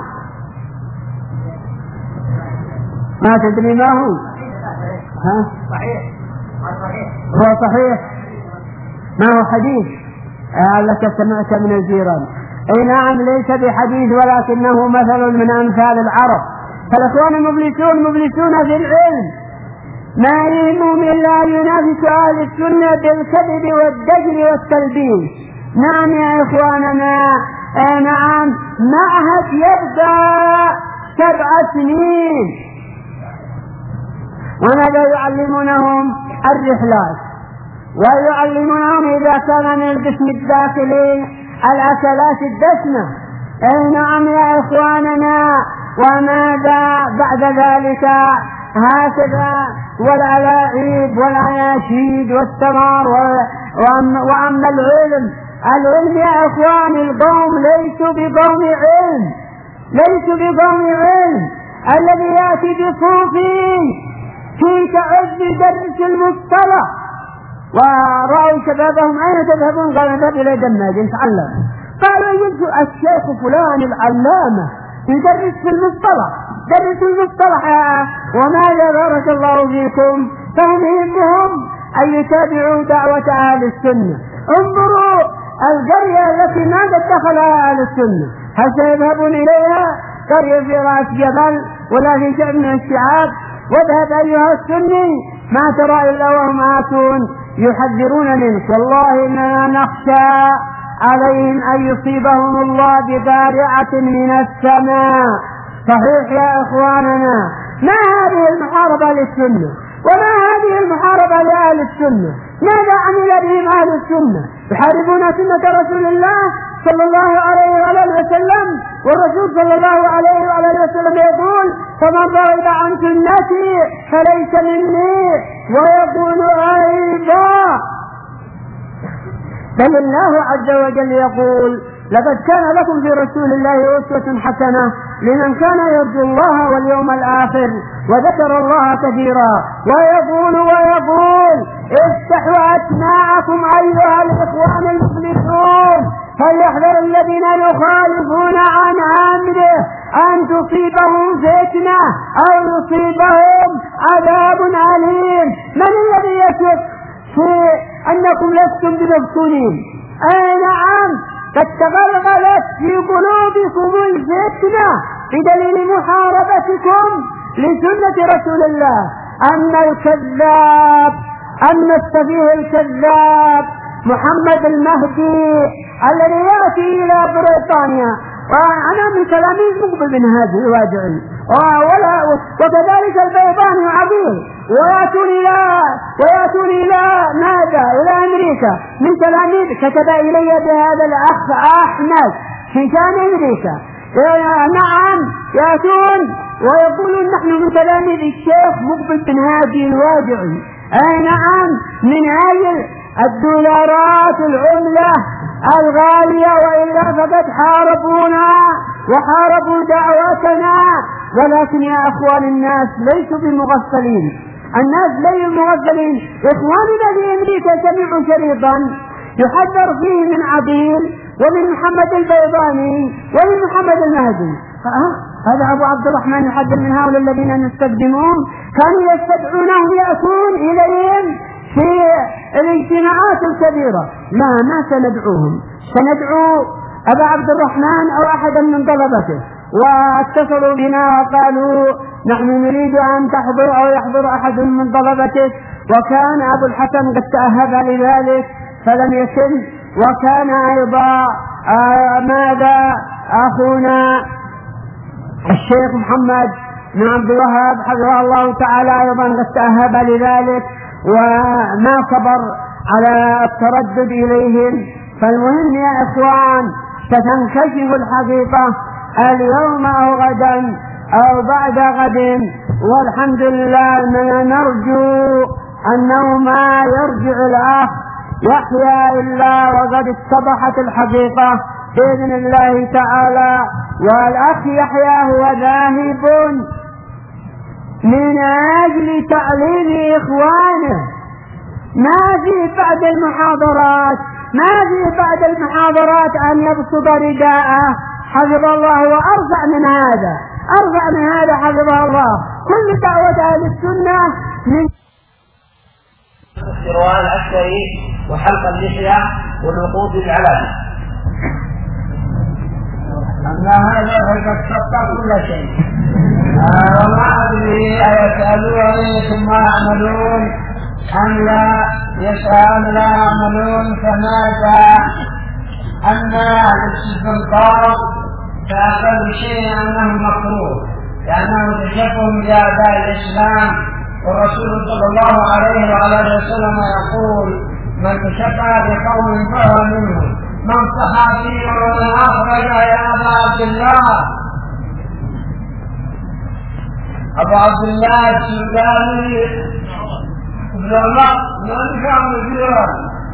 ما تدري ما هو؟ ها صحيح هو صحيح، ما هو حديث لك سمعت من الجيران. اي نعم ليس بحديث ولكنه مثل من امثال العرب. فالاخوان المفلسون مفلسون في العلم، ما يهمهم الا ان ينافسوا اهل السنه بالكذب والدجل والتلبيس. نعم يا اخواننا، آه نعم، معهد يبدأ سبع سنين وماذا يعلمونهم؟ الرحلات، ويعلمونهم إذا كان من القسم الداخلي الأكلات الدسمة. أي نعم يا إخواننا. وماذا بعد ذلك؟ هكذا والألاعيب والأناشيد والتمار. وأما العلم، العلم يا إخوان القوم ليسوا بقوم علم، ليسوا بقوم علم. الذي يأتي بصوفي في تعز درس المصطلح ورأوا شبابهم أين تذهبون؟ قالوا نذهب إلى دماج نتعلم. قالوا يجد الشيخ فلان العلامة يدرس في المصطلح، درس المصطلح. وماذا بارك الله فيكم؟ فهم يهمهم أن يتابعوا دعوة أهل السنة. انظروا القرية التي ما قد دخلها أهل السنة، هل سيذهبون إليها؟ قرية في رأس جبل ولا في شعب من الشعاب. واذهب أيها السني ما ترى إلا وهم آتون يحذرون منك. والله إننا نخشى عليهم أن يصيبهم الله بقارعة من السماء. صحيح يا إخواننا. ما هذه المحاربة للسنة؟ وما هذه المحاربة لأهل السنة؟ ماذا عمل بهم أهل السنة؟ يحاربون سنة رسول الله صلى الله عليه وآله وسلم، والرسول صلى الله عليه وآله وسلم يقول فمن رغب عن سنتي فليس مني. ويقول أيضا بل الله عز وجل يقول لقد كان لكم في رسول الله أسوة حسنة لمن كان يرجو الله واليوم الآخر وذكر الله كثيرا. ويقول ويقول افتحوا أسماعكم أيها الإخوان المفلحون فليحذر الذين يخالفون عن أمره أن تصيبهم فتنة أو يصيبهم عذاب أليم. من الذي يثق في أنكم لستم بمفتونين؟ أي نعم، قد تغلغلت في قلوبكم الفتنة بدليل محاربتكم لسنة رسول الله. أما الكذاب، أما السفيه الكذاب محمد المهدي الذي يأتي إلى بريطانيا، وأنا من كلامي مقبل من هذه الواجعين، وكذلك البيضاني عظيم، ويأتون إلى ويأتون إلى ماذا؟ إلى أمريكا من تلاميذ. كتب إلي بهذا الأخ أحمد في شان أمريكا. نعم يأتون ويقولون نحن من تلاميذ الشيخ مقبل بن هادي الواجعي. أي نعم، من أجل الدولارات العملة الغالية، وإلا فقد حاربونا وحاربوا دعوتنا. ولكن يا أخوان الناس ليسوا بمغفلين، الناس ليسوا مغفلين. إخواننا في أمريكا سمعوا شريطا يحذر فيه من عبيد ومن محمد البيضاني ومن محمد المهدي. هذا أبو عبد الرحمن يحذر من هؤلاء الذين نستخدمون، كانوا يستدعونهم يأتون إليهم في الاجتماعات الكبيرة. لا، ما سندعوهم، سندعو أبا عبد الرحمن أو أحدا من طلبته. واتصلوا بنا وقالوا نحن نريد أن تحضر أو يحضر أحد من طلبته، وكان أبو الحسن قد تأهب لذلك فلم يتم. وكان أيضا آه ماذا أخونا الشيخ محمد بن عبد الوهاب حفظه الله تعالى أيضا قد تأهب لذلك وما صبر على التردد إليهم. فالمهم يا إخوان ستنكشف الحقيقة اليوم أو غدا أو بعد غد، والحمد لله نرجو أنه ما يرجع الأخ يحيى إلا وقد اتضحت الحقيقة بإذن الله تعالى. والأخ يحيى هو ذاهب من أجل تعليم إخوانه، ما في بعد المحاضرات ما في بعد المحاضرات أن يبسط رداءه حفظ الله، وأرفع من هذا أرفع من هذا حفظه الله. كل دعوة أهل السنة من السروال العسكري وحلق اللحية والوقوف بالعلامة. أما هذا فقد سطر كل شيء. وما أدري أيسألوني ثم يعملون أم لا يسأل لا يعملون. فماذا أما الاستنكار فأقل شيء أنه مكروه، لأنه تشبه بأعداء الإسلام والرسول صلى الله عليه وعلى اله وسلم يقول: من تشبه بقوم فهو منهم. من صحابي ومن اخرج يا ابا عبد الله؟ ابو عبد الله السوداني ابن الله من كان مديرا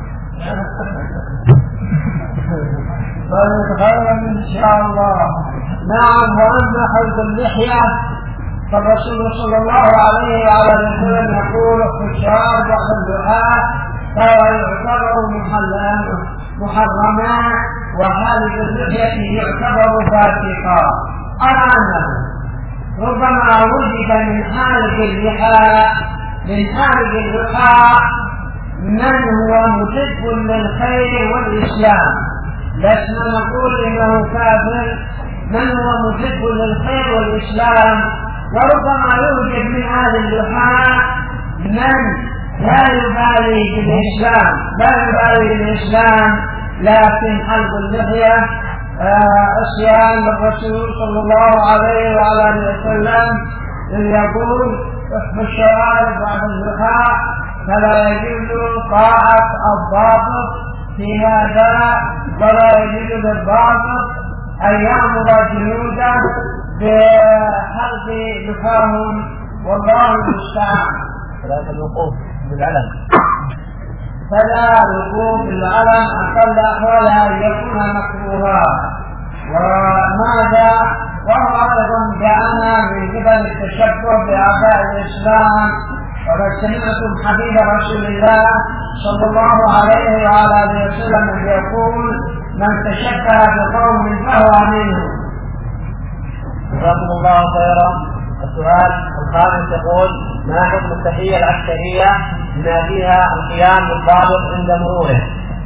فليتخير ان شاء الله. نعم. واما حلق اللحيه فالرسول صلى الله عليه وعلى اله وسلم يقول: الشعر بعد الدعاء فهو يعتبر محرما، وحالق اللحيه يعتبر فاسقا. أرى ربما وجد من حالق اللحى من حالق اللحى من هو محب للخير والإسلام، لسنا نقول إنه كافر، من هو محب للخير والإسلام. وربما يوجد من أهل اللحى من لا يبالي بالإسلام لا يبالي بالإسلام لكن حلق اللحية عصيان للرسول صلى الله عليه وعلى اله وسلم، إذ يقول: احب الشوارب بعد اللحى، فلا يجوز طاعة الضابط في هذا، ولا يجوز للضابط أن يأمر جنوده بحلق لحاهم، والله المستعان. ثلاثة الوقوف بالعلم فلا الوقوف بالعلم أقل أحوالها أن يكون مكروها. وماذا؟ وهو أيضا جاءنا من قبل التشبه بأعداء الإسلام. وقد سمعتم حديث رسول الله صلى الله عليه وعلى آله وسلم يقول: من تشبه بقوم فهو منهم. جزاكم الله خيرا. السؤال الخامس يقول: ما حكم التحية العسكرية بما فيها القيام بالضابط عند مروره؟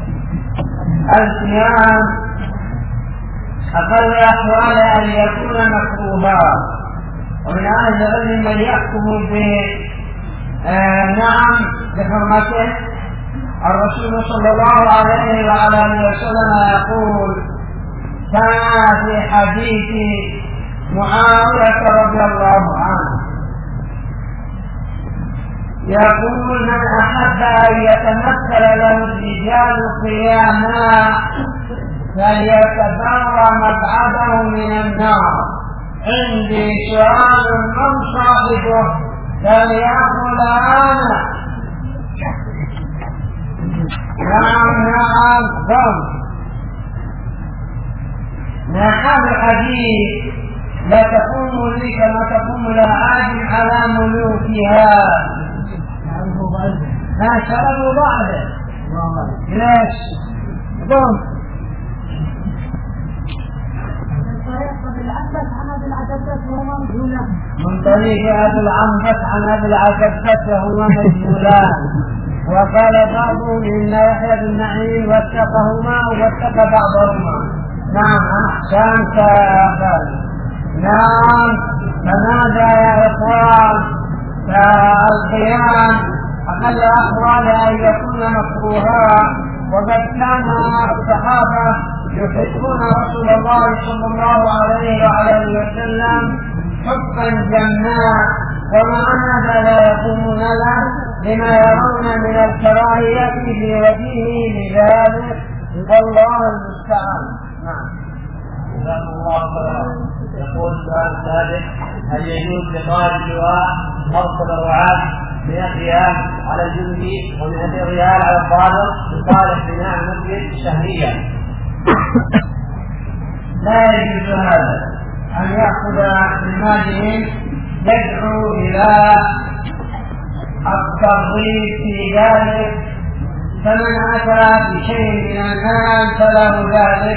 القيام أقل أحواله أن يكون مكروها، ومن أهل العلم من يحكم ب آه نعم بحرمته. الرسول صلى الله عليه وعلى آله وسلم يقول: كان في حديث معاوية رضي الله عنه يقول: من أحب أن يتمثل له الرجال قياما فليتبرأ مقعده من النار. عندي سؤال من صاحبه فليقل أنا. نعم نعم ضم نعم. الحديث: لا تقوم لي كما تقوم الأعاجم على ملوكها. ما شربوا بعده. ليش؟ ضم من طريق أبي العنبس عن أبي العكبس وهما مجهولان. وقال بعضهم إن يحيى بن معين وثقهما ووثق بعضهما. نعم أحسنت يا أخي. نعم. فماذا يا إخوان؟ فالقيام أقل أحوال أن يكون مكروها، وقد كان الصحابة يحبون رسول الله صلى الله عليه وعلى وسلم حبا جماعا، ومع هذا لا يقومون له لما يرون من الكراهية في وجهه لذلك، والله المستعان. نعم. جزاكم الله خيرا. يقول السؤال السادس: هل يجوز لطالب اللواء مرصد الرعاة مئة ريال على الجندي ومئة ريال على الضابط لصالح بناء مسجد شهريا؟ لا يجوز هذا، أن يأخذ من ماله يدعو إلى الترغيب في ذلك، فمن أتى بشيء من المال فله ذلك،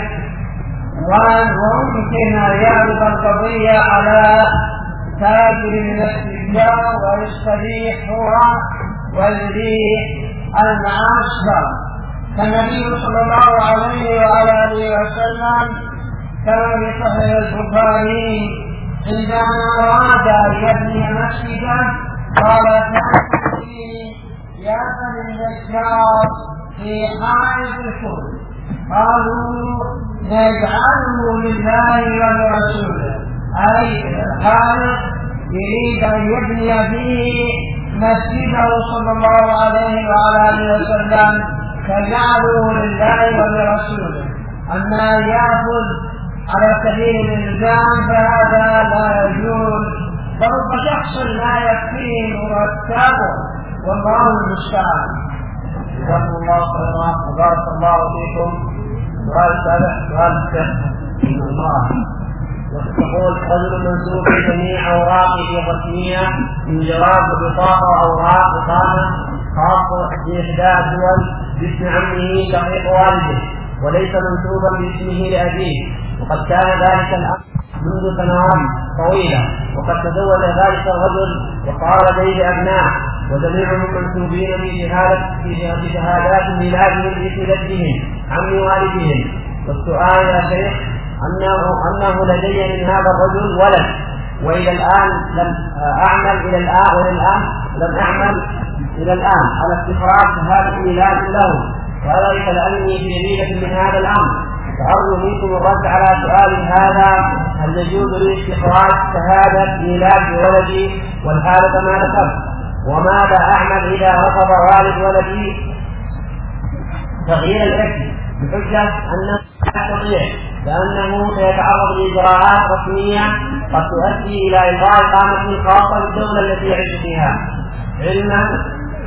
وممكن أن يعرض القضية على تاجر من التجار ويستريح هو والريح المعاشرة. فالنبي صلى الله عليه وعلى آله وسلم كما في صحيح البخاري عندما أراد أن يبني مسجدا قال: يا بني النجار في حائط الكل، قالوا: نجعله لله ولرسوله، أي الحائط يريد أن يبني به مسجده صلى الله عليه وعلى اله وسلم فجعله لله ولرسوله. اما ان ياخذ على سبيل الالزام فهذا لا يجوز، فرب شخص لا يكفيه مرتبه، والله المستعان. جزاكم الله خيرا وبارك الله فيكم. سؤال سابق سؤال الشيخ الله تقول رجل منسوب جميع اوراقه الرسميه من جواز بطاقه اوراق اقامه خاصه باحدى الدول باسم عمه شقيق والده وليس منسوبا باسمه لابيه، وقد كان ذلك الامر منذ سنوات طويله، وقد تزوج ذلك الرجل وصار لديه ابناء وجميعهم منسوبين في شهادات ميلادهم باسم جدهم عم والدهم. والسؤال يا شيخ أنه, أنه لدي من هذا الرجل ولد، وإلى الآن لم أعمل إلى الآن وإلى الآن لم أعمل إلى الآن على استخراج شهادة ميلاد له، وذلك لأني في جريدة من هذا الأمر، فأرجو منكم الرد على سؤال هذا: هل يجوز لي استخراج شهادة ميلاد ولدي والحالة ما ذكرت؟ وماذا أعمل إذا رفض والد ولدي تغيير الاسم بحجة أنه لا يستطيع لأنه سيتعرض لإجراءات رسمية قد تؤدي إلى إلغاء إقامة خاصة بالدولة التي يعيش فيها، علما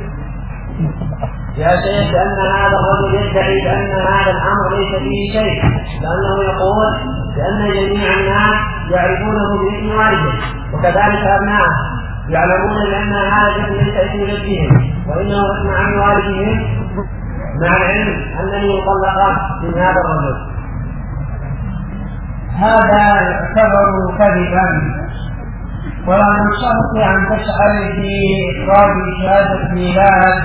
يا شيخ بأن هذا الرجل يدعي بأن هذا الأمر ليس فيه شيء، لأنه يقول بأن جميع الناس يعرفونه باسم والده وكذلك أبنائه يعلمون بأن هذا الاسم ليس اسم جدهم وإنه اسم عم والدهم، مع العلم أنني مطلقا من هذا الرجل. هذا يعتبر كذبا، ولا من شرط أن تشعر في إخراج شهادة ميلاد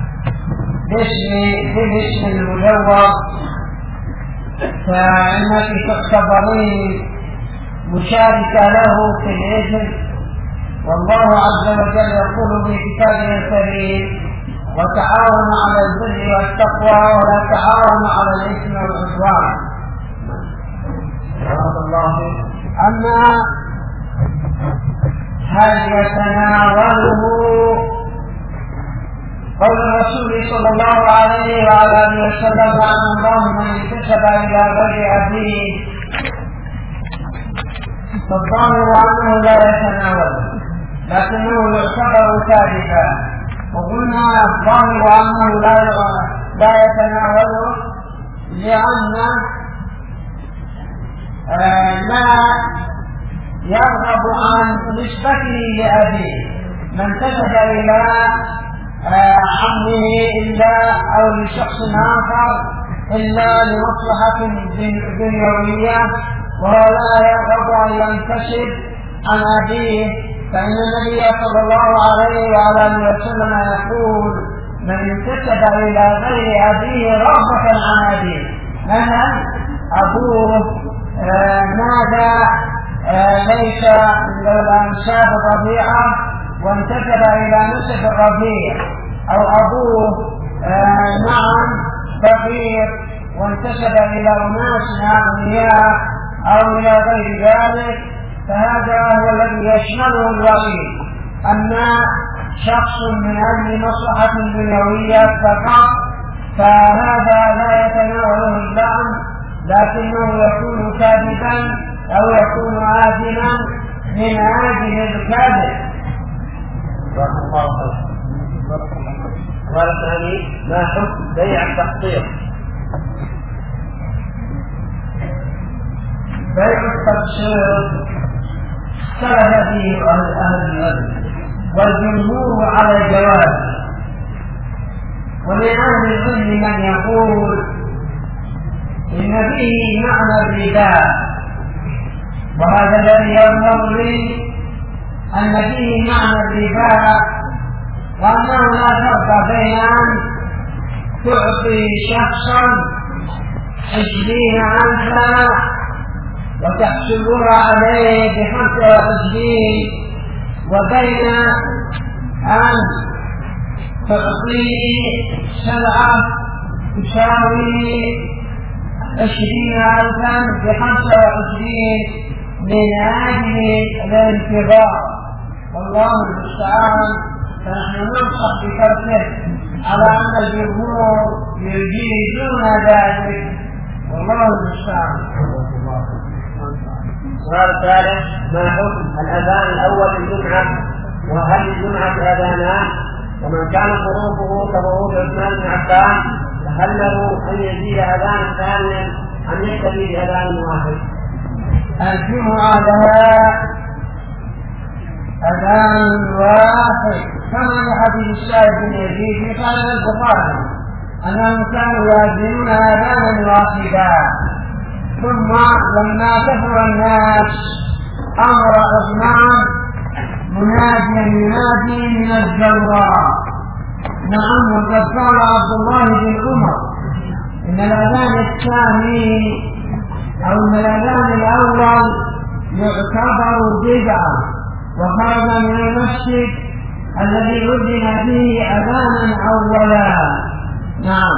بالاسم المجوز، فإنك تعتبرين مشاركة له في الاسم، والله عز وجل يقول في كتابه الكريم: وتعاونوا على البر والتقوى ولا تعاونوا على الاثم والعدوان. اما هل يتناوله قول الرسول صلى الله عليه وعلى اله وسلم: عن الله من انتسب الى غير ابيه، فالظاهر انه لا يتناوله لكنه يعتبر كاذبا. وقلنا الظاهر انه لا لا يتناوله لان لا يرغب عن نسبته لابيه، من انتسب الى عمه الا او لشخص اخر الا لمصلحه دنيويه، وهو لا يرغب ان ينتسب عن ابيه، فإن النبي صلى الله عليه وعلى اله وسلم يقول: من انتسب إلى غير أبيه رغبة عن أبيه. مثلا أبوه ماذا ليس الأنساب الربيعة وانتسب إلى نسب الربيع، أو أبوه نعم فقير وانتسب إلى أناس أغنياء أو إلى غير ذلك، فهذا هو الذي يشمله الوعيد. أما شخص من أجل مصلحة دنيوية فقط فهذا لا يتناوله اللعن، لكنه يكون كاذبا أو يكون آثما من أجل الكذب. السؤال الثاني: ما حكم بيع التقسيط؟ بيع التقسيط اختلف فيه أهل العلم، والجمهور على الجواز، ومن أهل العلم من يقول إن فيه معنى الربا، وهذا الذي يظهر لي أن فيه معنى الربا، وأنه لا فرق بين أن تعطي شخصا عشرين ألفا وتحسبها عليه بخمسة وعشرين، وبين أن تعطيه سلعة تساوي عشرين ألفا بخمسة وعشرين من أجل الانتظار، والله المستعان. فنحن ننصح بتركه على أن الجمهور يجيزون ذلك والله المستعان. السؤال الثالث: ما حكم الأذان الأول للجمعة؟ وهل الجمعة أذانان؟ ومن كان ظروفه كظروف عثمان بن عفان فهل له أن يزيد أذان ثانيا أم يكتفي بأذان واحد؟ الجمعة لها أذان واحد كما لحديث الشاهد بن يزيد قال البخاري أنهم كانوا يؤذنون أذانا واحدا، ثم لما كثر الناس أمر عثمان مناديا ينادي من الزوراء. نعم، وقد قال عبد الله بن عمر إن الأذان الثاني أو إن الأذان الأول يعتبر بدعة وخرج من المسجد الذي أذن فيه أذانا أولا. نعم،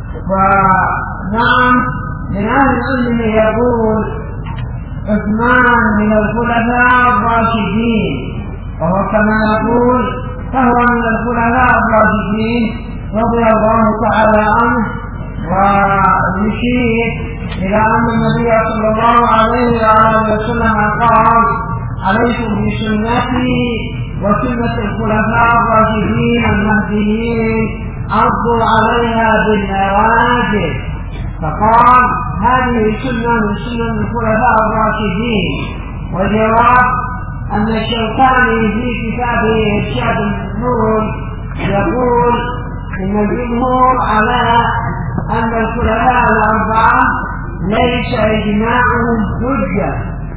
ونعم من أهل العلم يقول عثمان من الخلفاء الراشدين، وهو كما يقول فهو من الخلفاء الراشدين رضي الله تعالى عنه. ويشير إلى أن النبي صلى الله عليه وآله وسلم قال: عليكم بسنتي وسنة الخلفاء الراشدين المهديين عضوا عليها بالنواجذ. فقال: هذه سنة من سنن الخلفاء الراشدين. والجواب أن الشوكاني في كتابه إرشاد النور يقول إن الجمهور على أن الخلفاء الأربعة ليس إجماعهم حجة.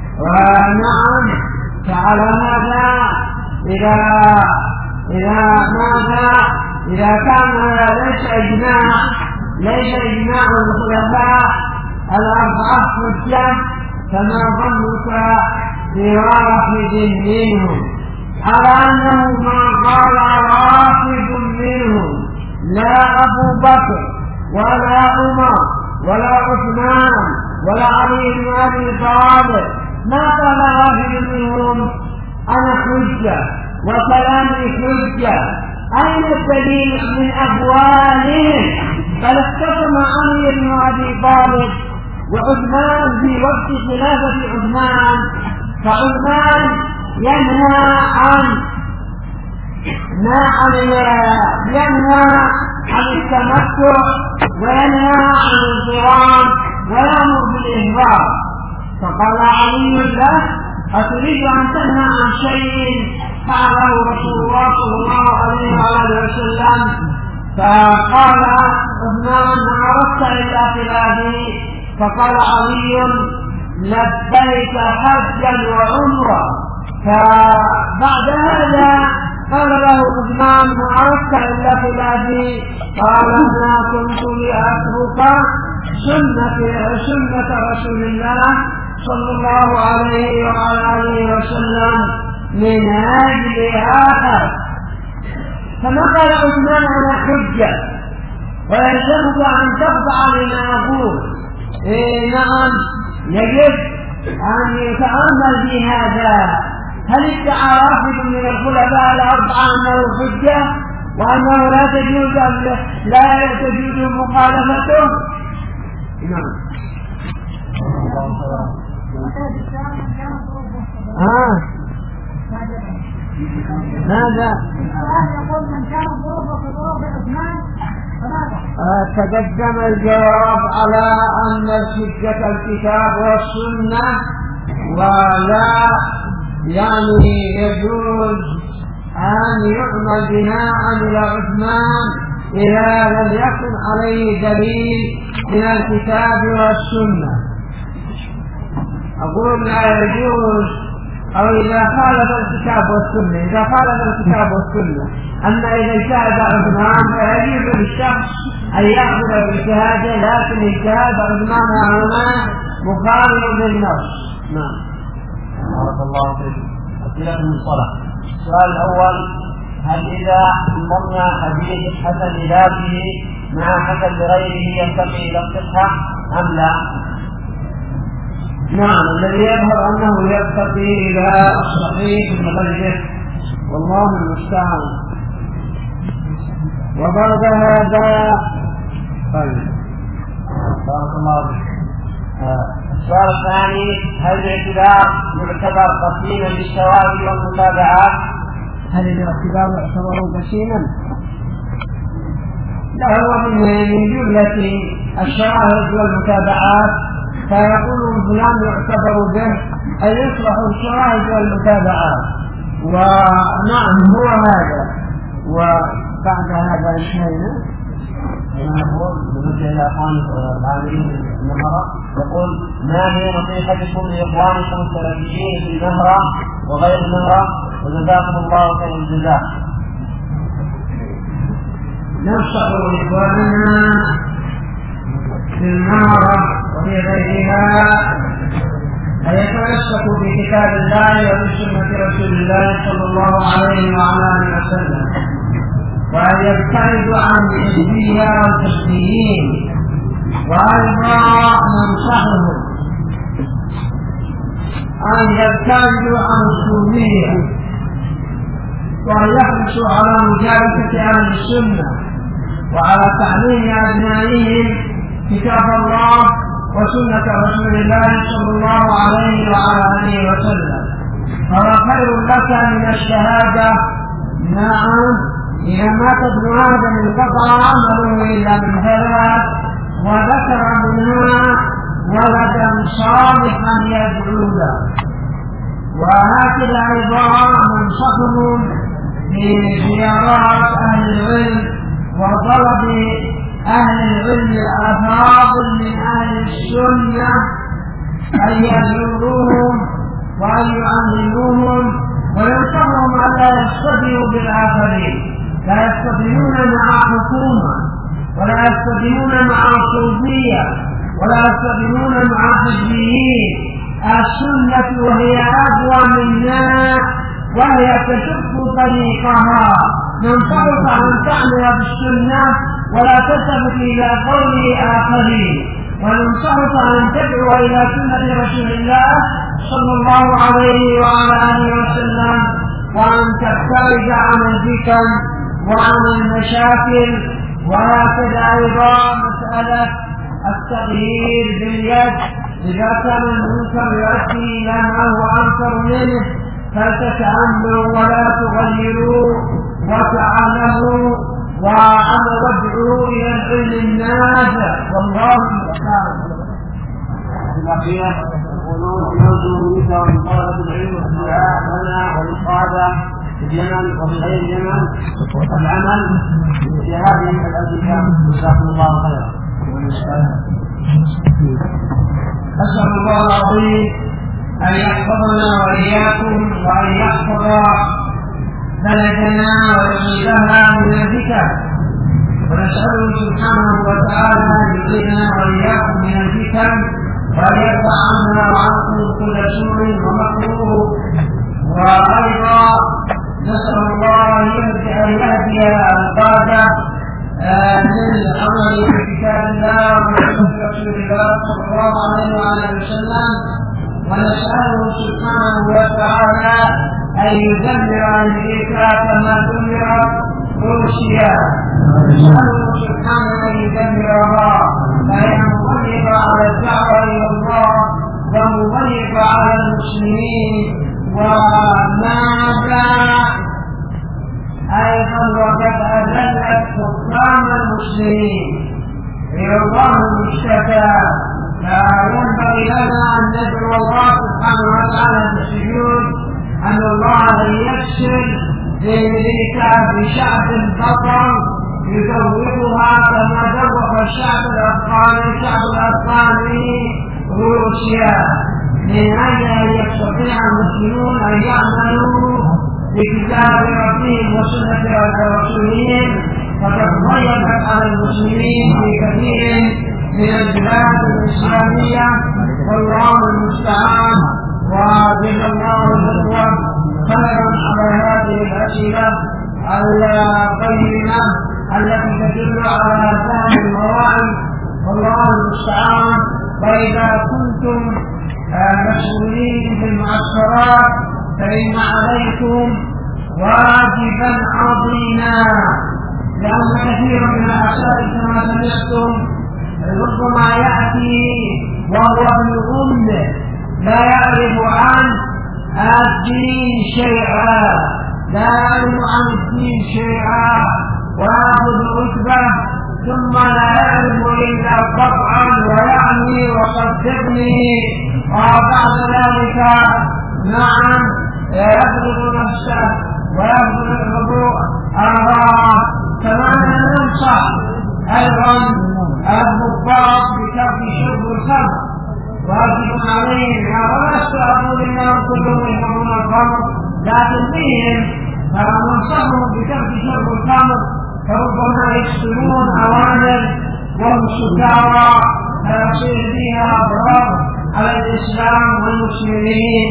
ونعم، فعلى هذا إذا إذا ماذا إذا كان ليس إجماع ليس إجماع الخلفاء الأربعة حجة، فما ظنك بواحد منهم؟ على أنه ما قال واحد منهم لا أبو بكر ولا عمر ولا عثمان ولا علي بن أبي طالب ما قال واحد منهم أنا حجة وكلامي حجة. أين الدليل من أقوالهم؟ بل اختصم علي بن أبي طالب وعثمان في وقت خلافة عثمان، فعثمان ينهى عن ما عن ينهى عن التمتع وينهى عن الضرام ويأمر بالإهواء. فقال علي له: أتريد أن تنهى عن شيء فعله رسول الله صلى الله عليه وآله وسلم؟ فقال عثمان: ما أردت إلا خلافي. فقال علي: لبيك حجا وعمرا. فبعد هذا قال له عثمان: ما أردت إلا خلافي. قال: ما كنت لأترك سنة سنة رسول الله صلى الله عليه وعلى آله وسلم من أجل آخر. فما قال عثمان: أنا حجة ويلزمك أن تخضع لما أقول. إيه نعم، يجب أن يتأمل في هذا. هل ادعى واحد من الخلفاء الأربعة أنه حجة وأنه لا تجوز لا تجوز مخالفته؟ نعم. آه. ماذا؟ يقول من كان ظروفه كظروف عثمان آه تقدم الجواب على أن الحجة الكتاب والسنة، ولا يعني يجوز أن يعمل بناء إلى عثمان إذا لم يكن عليه دليل من الكتاب والسنة. أقول لا يجوز، أو إذا خالف الكتاب والسنة إذا خالف الكتاب والسنة أما إذا اجتهد عثمان فيجب للشخص أن يأخذ باجتهاده، لكن اجتهاد عثمان هنا مخالف للنص. نعم. بارك الله فيك. أسئلة من الصلاة. السؤال الأول: هل إذا انضمنا حديث حسن لذاته مع حسن لغيره يرتقي إلى الصحة أم لا؟ نعم، الذي يظهر أنه يرتقي إلى الصحيح من غيره، والله المستعان. وبعد هذا طيب. بارك الله فيك. السؤال الثاني: هل الاعتبار يعتبر قسيما بالشواهد والمتابعات؟ هل الاعتبار يعتبر قسيما؟ لا، هو من جملة الشواهد والمتابعات، فيقول فلان يعتبر به أن يصلح الشواهد والمتابعات، ونعم هو هذا. وبعد هذا انتهينا. يقول بالنسبة إلى أخوان العاملين في النهرة، يقول: ما هي نصيحتكم لإخوانكم السلفيين في النهرة وغير النهرة، وجزاكم الله خير الجزاء. ننصح إخواننا في النهرة وفي غيرها أن يتمسكوا بكتاب الله وبسنة رسول الله صلى الله عليه وعلى آله وسلم، وأن يبتعدوا عن الحزبية والحزبيين، وأيضا ننصحهم أن يبتعدوا عن الصوفية، وأن يحرصوا على مجالسة أهل السنة، وعلى تعليم أبنائهم كتاب الله وسنة رسول الله صلى الله عليه وعلى آله وسلم. فلا خير لك من الشهادة نعم إذا مات ابن آدم انقطع عمله إلا من ثلاث، وذكر منها ولدا صالحا يدعو له. وهكذا أيضا ننصحهم بزيارات أهل العلم وطلب أهل العلم الأفاضل من أهل السنة، أن يزوروهم وأن يعلموهم، وينصحهم أن لا يصطدموا بالآخرين، لا يصطدمون مع حكومة، ولا يصطدمون مع صوفية، ولا يصطدمون مع حزبيين. السنة وهي أقوى منا وهي تشق طريقها. ننصحك أن تعمل بالسنة ولا تلتفت إلى قول آخرين، وننصحك أن تدعو إلى سنة رسول الله صلى الله عليه وعلى آله وسلم، وأن تبتعد عن الفتن وعن المشاكل. وهكذا أيضا مسألة التغيير باليد، إذا كان المنكر يؤدي إلى ما هو أنكر منه فلتتأملوا ولا تغيروا، وتعلموا وادعوا إلى العلم النافع. والله تعالى. الأخير يقولون: نرجو منك ومن طلبة العلم والدعاء لنا والإصابة في اليمن وفي غير اليمن والعمل في هذه الأشياء. جزاكم الله خيرا. أسأل الله العظيم أن يحفظنا وإياكم، وأن يحفظ بلدنا ويصيبها من الفتن، ونسأله سبحانه وتعالى أن يجيبنا وإياكم من الفتن، وأن يرفع عنا وعنكم كل سوء ومكروه. وأيضا نسأل الله أن يهدي القادة للعمل بكتاب الله وسنة رسول الله صلى الله عليه وآله وسلم، ونسأله سبحانه وتعالى أن يدمر أمريكا كما دمرت روسيا، ونسأله سبحانه أن يدمرها، فهي مضيقة على الدعوة إلى الله ومضيقة على المسلمين. وماذا أيضا وقد أذلت حكام المسلمين إلى الله المشتكى. فينبغي لنا أن ندعو الله سبحانه وتعالى بالسجود أن الله يكسر لأمريكا بشعب البطل يدوقها كما دوق الشعب الأفغاني شعب الأفغاني روسيا، من أجل أن يستطيع المسلمون أن يعملوا بكتاب ربهم وسنة رسولهم. فقد ضيقت على المسلمين في كثير من البلاد الإسلامية، والله المستعان. وجزا الله الإخوة خيرا على هذه الأسئلة القيمة التي تدل على فهم المواعظ، والله المستعان. وإذا كنتم مسؤولين في المعسكرات فإن عليكم واجبا عظيما، لأن كثيرا من الأشياء كما سمعتم ربما يأتي وهو من أمه لا يعرف عن الدين شيئا لا يعرف عن الدين شيئا ويأخذ رتبة ثم لا يعرف إلا قطعا ويعني وصدقني وبعد ذلك نعم يفرغ نفسه ويفرغ الوضوء آراء. كما ننصح أيضا الضباط بترك شرب الخمر واجب عليهم. ولست أقول إنهم كلهم يشربون الخمر لكن فيهم فننصحهم بترك شرب الخمر فربما يكسرون أوامر وهم سكارى فيصير فيها أضرار على الإسلام والمسلمين.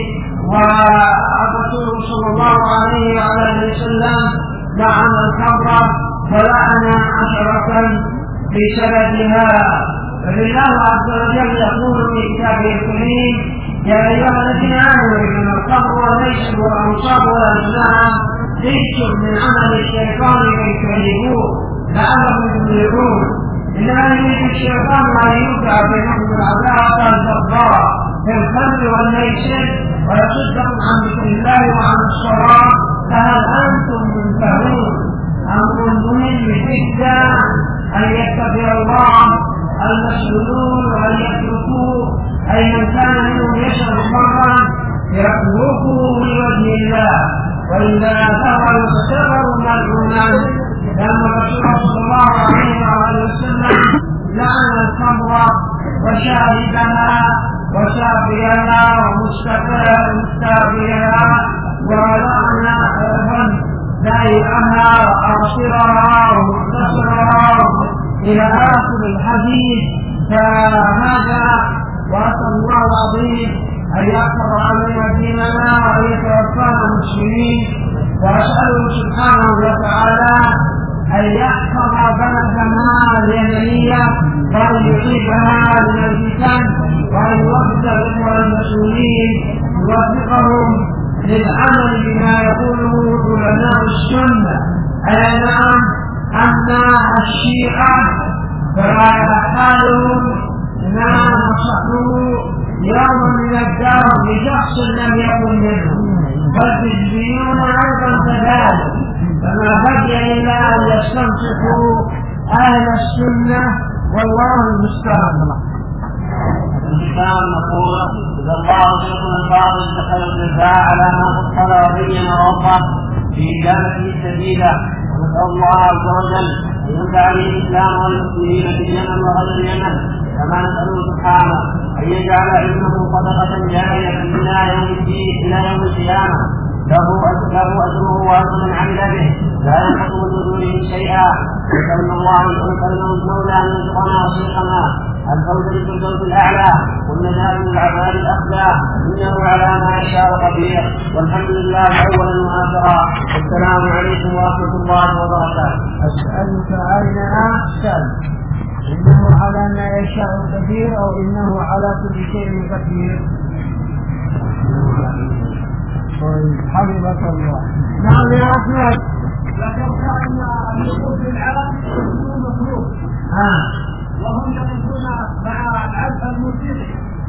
والرسول صلى الله عليه وعلى وسلم لعن الخمر ولعن عشرة بسببها. فالله عز وجل يقول في كتابه الكريم يا أيها الذين آمنوا إنما الخمر والميسر والأنصاب والأزلام رجس من عمل الشيطان فاجتنبوه لعلهم يفلحون. إنما يريد الشيطان أن يوقع بينهم العداوة والبغضاء في الخمر والميسر ويصدكم عن ذكر الله وعن الصلاة فهل أنتم منتهون؟ أمر مهم جدا أن يتقي الله المسؤولون وأن يتركوه أي من كان منهم يشرب خمرا يتركه لوجه الله وإذا فعلوا فسروا ملعونا. لأن الرسول صلى الله عليه وسلم لعن الخمر وشاربها وشافيها ومستابيها ولعن أيضا بائعها وعاصرها ومختصرها إلى آخر الحديث. فهذا وأسأل الله العظيم أن يحفظ علينا ديننا وأن يتوفانا مسلمين. وأسأله سبحانه وتعالى أن يحفظ بلدنا اليمنية وأن يصيبها من الفتن وأن يوفق المسؤولين يوفقهم للعمل بما يقوله علماء السنة. أي نعم أن الشيعة حالهم نعم صحوا يوما من الدار بشخص لم يكن منهم والحزبيون أيضا كذلك. فما بقي إلا أن يستنصحوا أهل السنة والله المستعان. الإسلام نقول إذا الله بكم الفاضل دخل الجزاء على ما فصل وبين ربه في إجابته سبيلا. ونسأل الله عز وجل أن ينفع به الإسلام والمسلمين في اليمن وغير اليمن. كما نسأله سبحانه أن يجعل علمه صدقة جارية إلى يوم الدين إلى يوم القيامة له أجره وأجر من عمل به لا ينقص من نزوله شيئا. نسأل الله المولى أن يرزقنا وصيحنا الفوز بالفردوس الأعلى والنجاة من العذاب الأخزى إنه على ما يشاء قدير. والحمد لله أولا وآخرا. السلام عليكم ورحمة الله وبركاته. أسألك أين أحسن إنه على ما يشاء قدير أو إنه على كل شيء قدير؟ حفظك الله. نعم يا أحمد. ذكرت أن الوقوف العرب يكون مخلوق وهم يقفون مع العزف الموسيقي.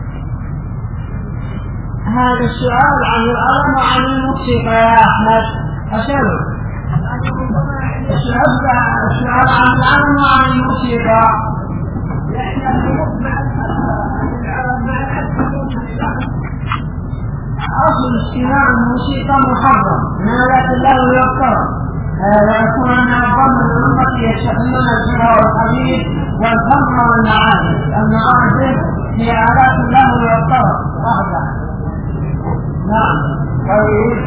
هذا السؤال عن العرب وعن الموسيقى يا أحمد أسأله. السؤال عن العرب وعن الموسيقى لأن الوقوف مع العرب مع العزف الموسيقي أصل استماع الموسيقى محرم لكن له يفترض ويكون أن الضم الأمة يستخدمون الزنا والحديد والخمر والمعازف. المعازف هي آلات له يفترض واحدة. نعم. طيب.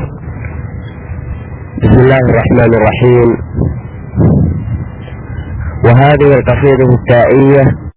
بسم الله الرحمن الرحيم. وهذه القصيدة التائية